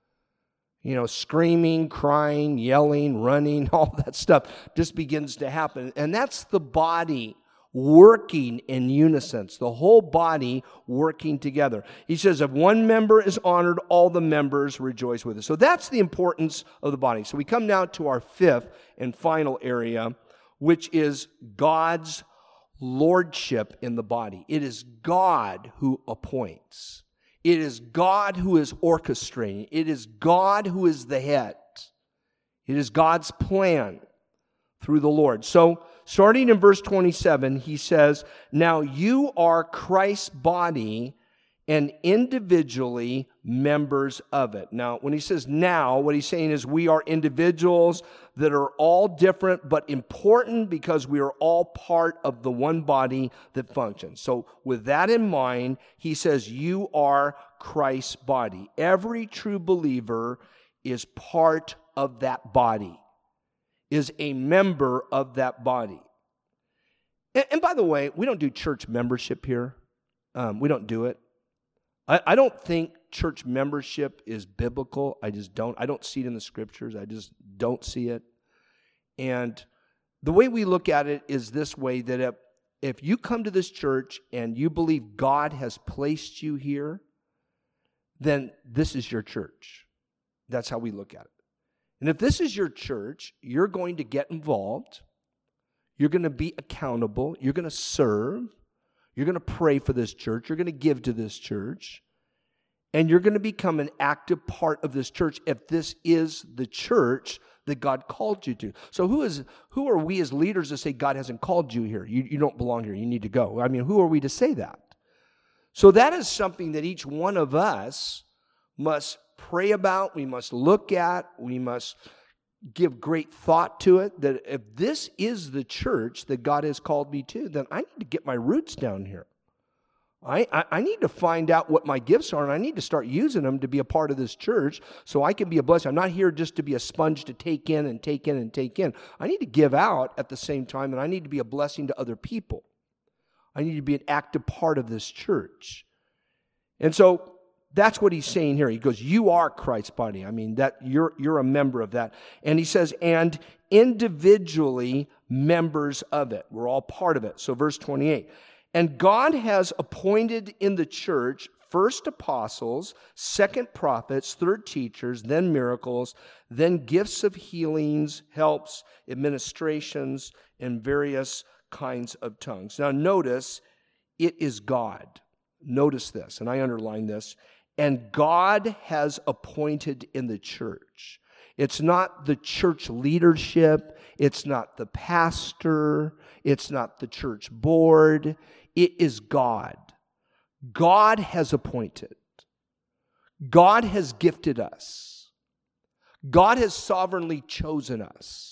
Screaming, crying, yelling, running, all that stuff just begins to happen. And that's the body working in unison, the whole body working together. He says, if one member is honored, all the members rejoice with it. So that's the importance of the body. So we come now to our fifth and final area, which is God's lordship in the body. It is God who appoints. It is God who is orchestrating. It is God who is the head. It is God's plan through the Lord. So, starting in verse 27, he says, now you are Christ's body and individually members of it. Now, when he says now, what he's saying is we are individuals that are all different but important because we are all part of the one body that functions. So with that in mind, he says you are Christ's body. Every true believer is part of that body, is a member of that body. And by the way, we don't do church membership here. We don't do it. I don't think church membership is biblical. I just don't. I don't see it in the scriptures. I just don't see it. And the way we look at it is this way, that if you come to this church and you believe God has placed you here, then this is your church. That's how we look at it. And if this is your church, you're going to get involved. You're going to be accountable. You're going to serve. You're going to pray for this church. You're going to give to this church. And you're going to become an active part of this church if this is the church that God called you to. So who are we as leaders to say God hasn't called you here? You don't belong here. You need to go. I mean, who are we to say that? So that is something that each one of us must pray about. We must look at. We must give great thought to it, that if this is the church that God has called me to, then I need to get my roots down here. I need to find out what my gifts are, and I need to start using them to be a part of this church so I can be a blessing. I'm not here just to be a sponge to take in and take in and take in. I need to give out at the same time, and I need to be a blessing to other people. I need to be an active part of this church. And so that's what he's saying here. He goes, you are Christ's body. I mean, that you're a member of that. And he says, and individually members of it. We're all part of it. So verse 28. And God has appointed in the church first apostles, second prophets, third teachers, then miracles, then gifts of healings, helps, administrations, and various kinds of tongues. Now notice, it is God. Notice this, and I underline this. And God has appointed in the church. It's not the church leadership. It's not the pastor. It's not the church board. It is God. God has appointed. God has gifted us. God has sovereignly chosen us.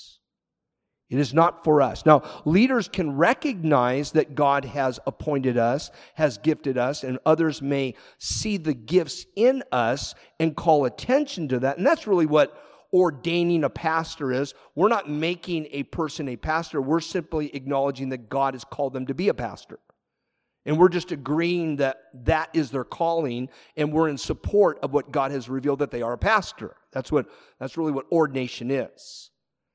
It is not for us. Now, leaders can recognize that God has appointed us, has gifted us, and others may see the gifts in us and call attention to that. And that's really what ordaining a pastor is. We're not making a person a pastor. We're simply acknowledging that God has called them to be a pastor. And we're just agreeing that that is their calling, and we're in support of what God has revealed that they are a pastor. That's really what ordination is.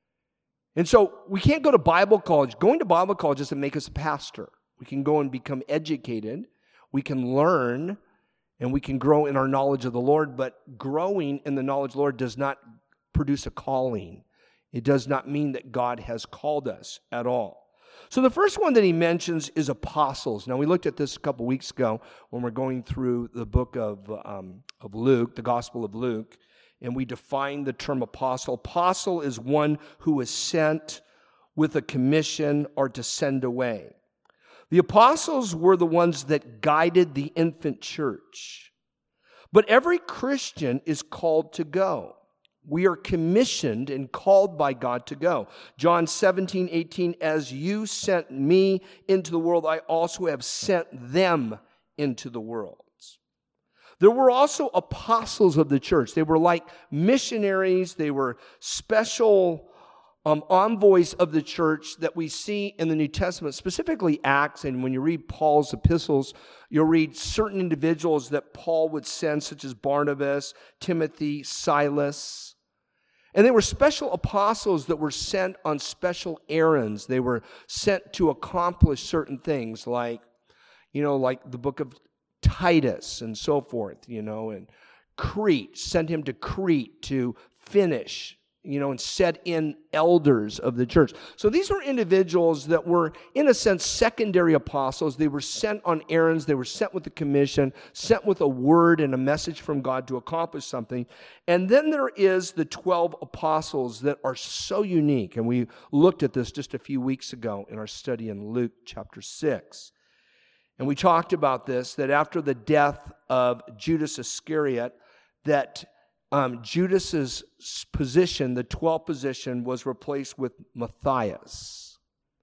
And so we can't go to Bible college. Going to Bible college doesn't make us a pastor. We can go and become educated. We can learn, and we can grow in our knowledge of the Lord. But growing in the knowledge of the Lord does not produce a calling. It does not mean that God has called us at all. So the first one that he mentions is apostles. Now, we looked at this a couple weeks ago when we're going through the book of Luke, the Gospel of Luke. And we define the term apostle. Apostle is one who is sent with a commission or to send away. The apostles were the ones that guided the infant church. But every Christian is called to go. We are commissioned and called by God to go. John 17:18, as you sent me into the world, I also have sent them into the world. There were also apostles of the church. They were like missionaries. They were special envoys of the church that we see in the New Testament, specifically Acts. And when you read Paul's epistles, you'll read certain individuals that Paul would send, such as Barnabas, Timothy, Silas. And they were special apostles that were sent on special errands. They were sent to accomplish certain things, like the book of Titus and so forth, and Crete, sent him to Crete to finish, and set in elders of the church. So these were individuals that were, in a sense, secondary apostles. They were sent on errands. They were sent with a commission, sent with a word and a message from God to accomplish something. And then there is the 12 apostles that are so unique. And we looked at this just a few weeks ago in our study in Luke chapter 6. And we talked about this, that after the death of Judas Iscariot, that Judas's position, the 12th position, was replaced with Matthias.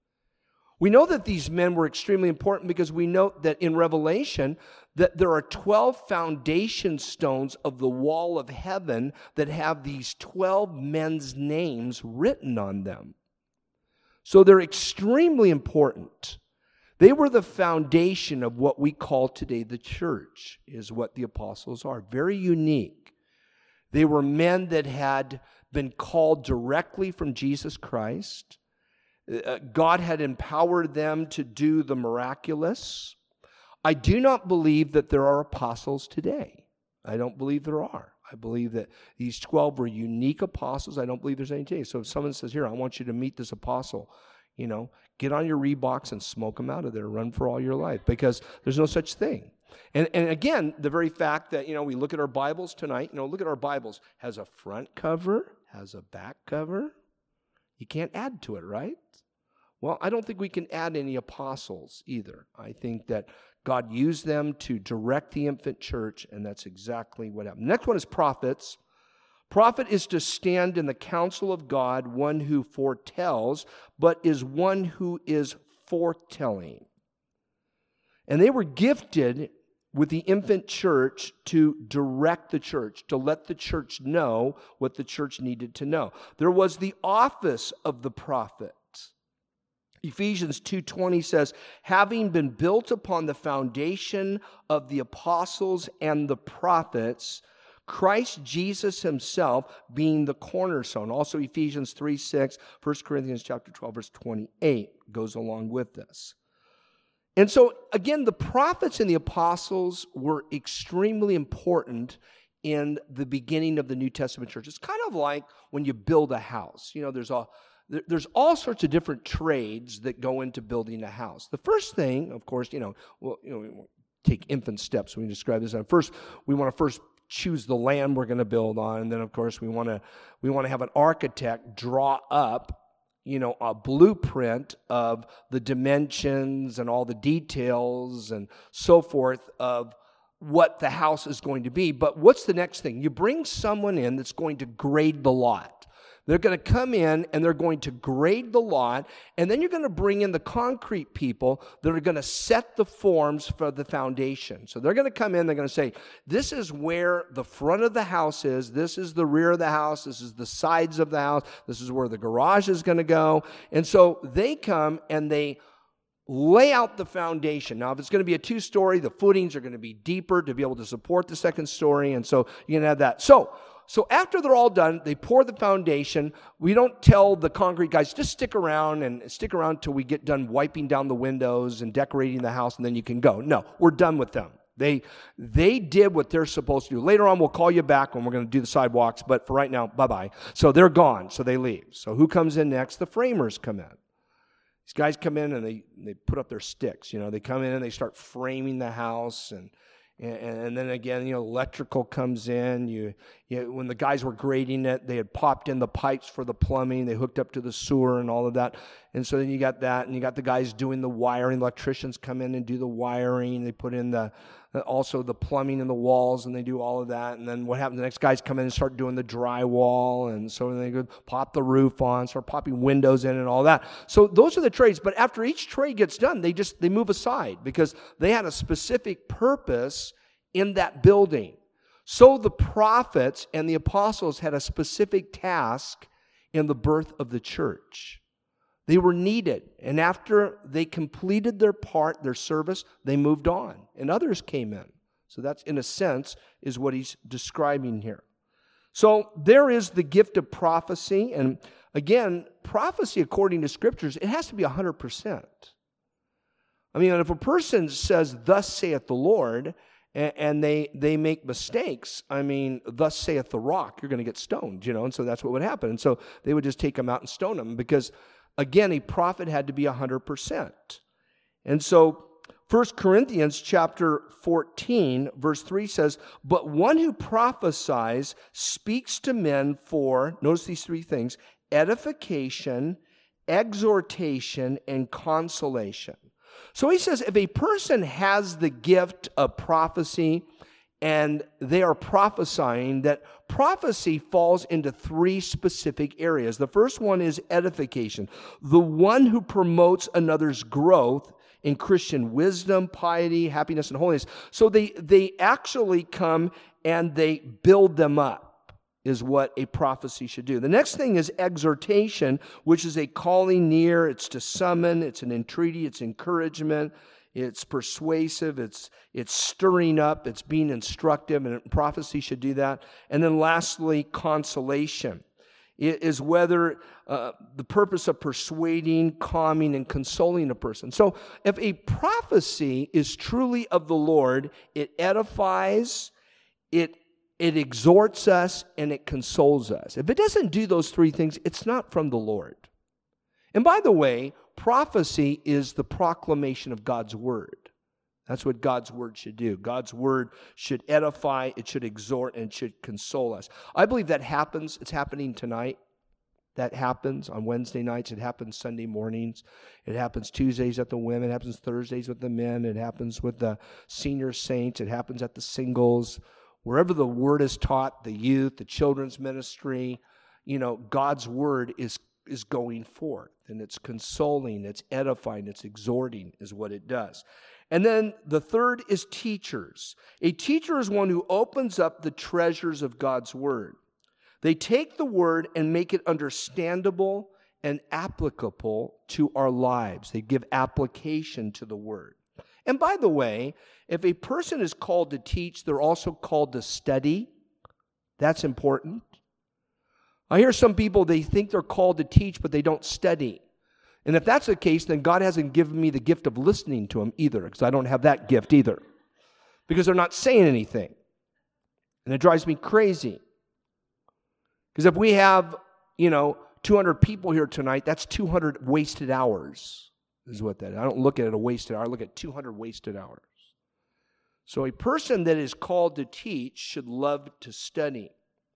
We know that these men were extremely important because we note that in Revelation that there are 12 foundation stones of the wall of heaven that have these 12 men's names written on them. So they're extremely important. They were the foundation of what we call today the church, is what the apostles are. Very unique. They were men that had been called directly from Jesus Christ. God had empowered them to do the miraculous. I do not believe that there are apostles today. I don't believe there are. I believe that these 12 were unique apostles. I don't believe there's any today. So if someone says, here, I want you to meet this apostle, Get on your Reeboks and smoke them out of there. Run for all your life, because there's no such thing. And again, the very fact that, we look at our Bibles tonight, look at our Bibles, has a front cover, has a back cover. You can't add to it, right? Well, I don't think we can add any apostles either. I think that God used them to direct the infant church, and that's exactly what happened. Next one is prophets. Prophet is to stand in the counsel of God, one who foretells, but is one who is foretelling. And they were gifted with the infant church to direct the church, to let the church know what the church needed to know. There was the office of the prophet. Ephesians 2:20 says, having been built upon the foundation of the apostles and the prophets, Christ Jesus himself being the cornerstone. Also Ephesians 3:6, 1 Corinthians chapter 12, verse 28 goes along with this. And so, again, the prophets and the apostles were extremely important in the beginning of the New Testament church. It's kind of like when you build a house. There's all sorts of different trades that go into building a house. The first thing, of course, we take infant steps when we describe this. First, we want to choose the land we're going to build on, and then, of course, we want to have an architect draw up a blueprint of the dimensions and all the details and so forth of what the house is going to be. But what's the next thing? You bring someone in that's going to grade the lot. They're going to come in and they're going to grade the lot, and then you're going to bring in the concrete people that are going to set the forms for the foundation. So they're going to come in, they're going to say, this is where the front of the house is, this is the rear of the house, this is the sides of the house, this is where the garage is going to go. And so they come and they lay out the foundation. Now, if it's going to be a 2-story, the footings are going to be deeper to be able to support the second story, and so you're going to have that. So after they're all done, they pour the foundation. We don't tell the concrete guys, just stick around till we get done wiping down the windows and decorating the house, and then you can go. No, we're done with them. They did what they're supposed to do. Later on, we'll call you back when we're going to do the sidewalks, but for right now, bye-bye. So they're gone, so they leave. So who comes in next? The framers come in. These guys come in and they put up their sticks. They come in and they start framing the house, and then again, electrical comes in. When the guys were grading it, they had popped in the pipes for the plumbing. They hooked up to the sewer and all of that. And so then you got that, and you got the guys doing the wiring. Electricians come in and do the wiring. They put in also the plumbing in the walls, and they do all of that. And then what happens? The next guys come in and start doing the drywall, and so they go pop the roof on, start popping windows in, and all that. So those are the trades. But after each trade gets done, they move aside because they had a specific purpose in that building. So the prophets and the apostles had a specific task in the birth of the church. They were needed, and after they completed their part, their service, they moved on, and others came in. So that's, in a sense, is what he's describing here. So there is the gift of prophecy, and again, prophecy according to Scriptures, it has to be 100%. I mean, if a person says, "Thus saith the Lord," and they make mistakes, I mean, thus saith the rock, you're going to get stoned, and so that's what would happen. And so they would just take them out and stone them because, again, a prophet had to be 100%. And so 1 Corinthians chapter 14, verse 3 says, "But one who prophesies speaks to men for," notice these 3 things, "edification, exhortation, and consolation." So he says if a person has the gift of prophecy and they are prophesying, that prophecy falls into 3 specific areas. The first one is edification. The one who promotes another's growth in Christian wisdom, piety, happiness, and holiness. So they actually come and they build them up, is what a prophecy should do. The next thing is exhortation, which is a calling near. It's to summon, it's an entreaty, it's encouragement, it's persuasive, it's stirring up, it's being instructive, and prophecy should do that. And then lastly, consolation. It is whether the purpose of persuading, calming, and consoling a person. So if a prophecy is truly of the Lord, it edifies, it exhorts us, and it consoles us. If it doesn't do those 3 things, it's not from the Lord. And by the way, prophecy is the proclamation of God's word. That's what God's word should do. God's word should edify, it should exhort, and it should console us. I believe that happens. It's happening tonight. That happens on Wednesday nights. It happens Sunday mornings. It happens Tuesdays at the women. It happens Thursdays with the men. It happens with the senior saints. It happens at the singles. Wherever the word is taught, the youth, the children's ministry, God's word is going forth. And it's consoling, it's edifying, it's exhorting is what it does. And then the third is teachers. A teacher is one who opens up the treasures of God's word. They take the word and make it understandable and applicable to our lives. They give application to the word. And by the way, if a person is called to teach, they're also called to study. That's important. I hear some people, they think they're called to teach, but they don't study. And if that's the case, then God hasn't given me the gift of listening to them either, because I don't have that gift either. Because they're not saying anything. And it drives me crazy. Because if we have, 200 people here tonight, that's 200 wasted hours, is what that is. I don't look at it a wasted hour, I look at 200 wasted hours. So a person that is called to teach should love to study.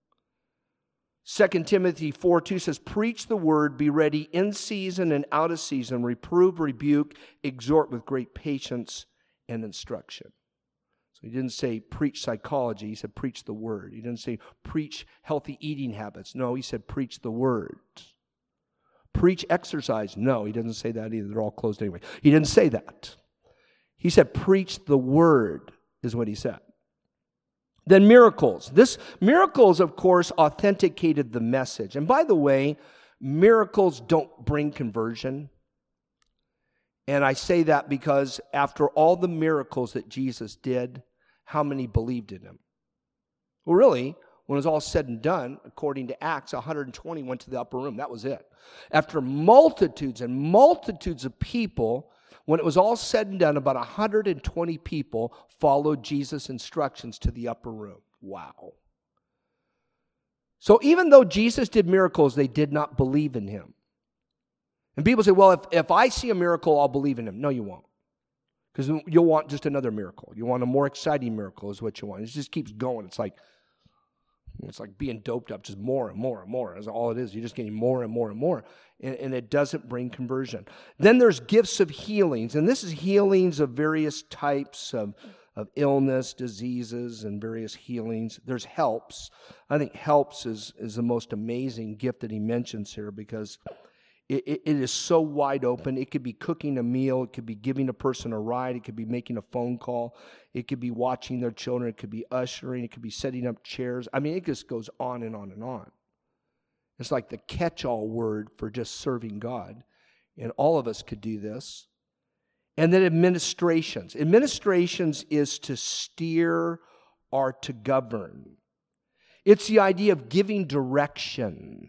2 Timothy 4:2 says, preach the word, be ready in season and out of season, reprove, rebuke, exhort with great patience and instruction. So he didn't say preach psychology, he said preach the word. He didn't say preach healthy eating habits. No, he said preach the word. Preach exercise. No, he doesn't say that either. They're all closed anyway. He didn't say that. He said preach the word is what he said. Then miracles. Miracles, of course, authenticated the message. And by the way, miracles don't bring conversion. And I say that because after all the miracles that Jesus did, how many believed in him? Well, really, when it was all said and done, according to Acts, 120 went to the upper room. That was it. After multitudes and multitudes of people, when it was all said and done, about 120 people followed Jesus' instructions to the upper room. Wow. So even though Jesus did miracles, they did not believe in him. And people say, well, if I see a miracle, I'll believe in him. No, you won't. Because you'll want just another miracle. You want a more exciting miracle is what you want. It just keeps going. It's like being doped up, just more and more and more. That's all it is. You're just getting more and more and more. And it doesn't bring conversion. Then there's gifts of healings. And this is healings of various types of illness, diseases, and various healings. There's helps. I think helps is the most amazing gift that he mentions here because it is so wide open. It could be cooking a meal. It could be giving a person a ride. It could be making a phone call. It could be watching their children. It could be ushering. It could be setting up chairs. I mean, it just goes on and on and on. It's like the catch-all word for just serving God. And all of us could do this. And then administrations. Administrations is to steer or to govern. It's the idea of giving direction.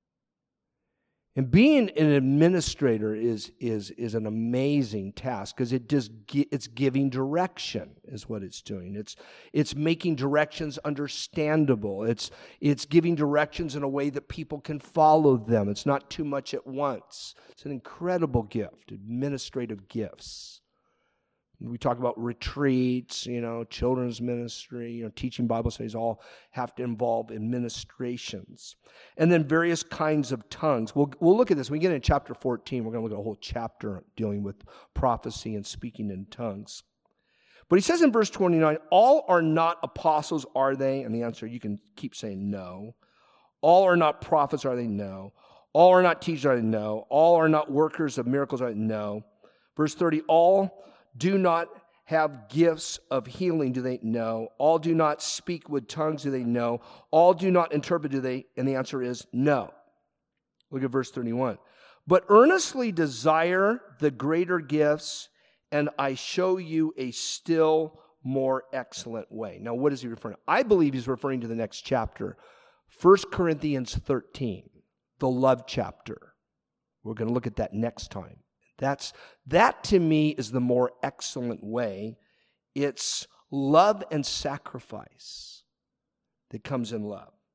And being an administrator is an amazing task because it's giving direction is what it's doing. It's making directions understandable. It's giving directions in a way that people can follow them. It's not too much at once. It's an incredible gift, administrative gifts. We talk about retreats, children's ministry, teaching Bible studies, all have to involve administrations. And then various kinds of tongues. We'll look at this. When we get into chapter 14, we're going to look at a whole chapter dealing with prophecy and speaking in tongues. But he says in verse 29, all are not apostles, are they? And the answer, you can keep saying no. All are not prophets, are they? No. All are not teachers, are they? No. All are not workers of miracles, are they? No. Verse 30, all do not have gifts of healing, do they? No. All do not speak with tongues, do they? No. All do not interpret, do they? And the answer is no. Look at verse 31. But earnestly desire the greater gifts, and I show you a still more excellent way. Now, what is he referring to? I believe he's referring to the next chapter, 1 Corinthians 13, the love chapter. We're going to look at that next time. That to me is the more excellent way. It's love and sacrifice that comes in love.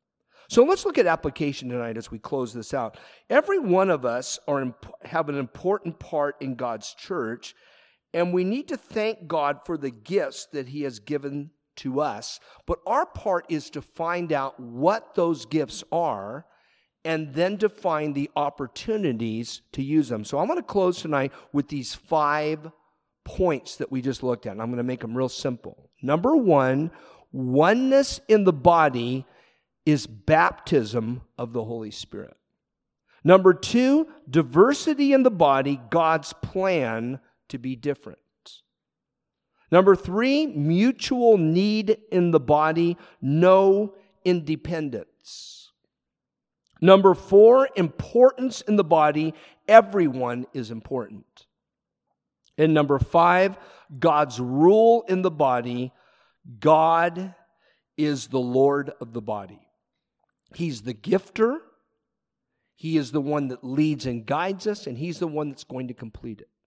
So let's look at application tonight as we close this out. Every one of us have an important part in God's church, and we need to thank God for the gifts that He has given to us. But our part is to find out what those gifts are and then to find the opportunities to use them. So I'm going to close tonight with these 5 points that we just looked at, and I'm going to make them real simple. Number 1, oneness in the body is baptism of the Holy Spirit. Number 2, diversity in the body, God's plan to be different. Number 3, mutual need in the body, no independence. Number 4, importance in the body, everyone is important. And number 5, God's rule in the body, God is the Lord of the body. He's the gifter. He is the one that leads and guides us, and He's the one that's going to complete it.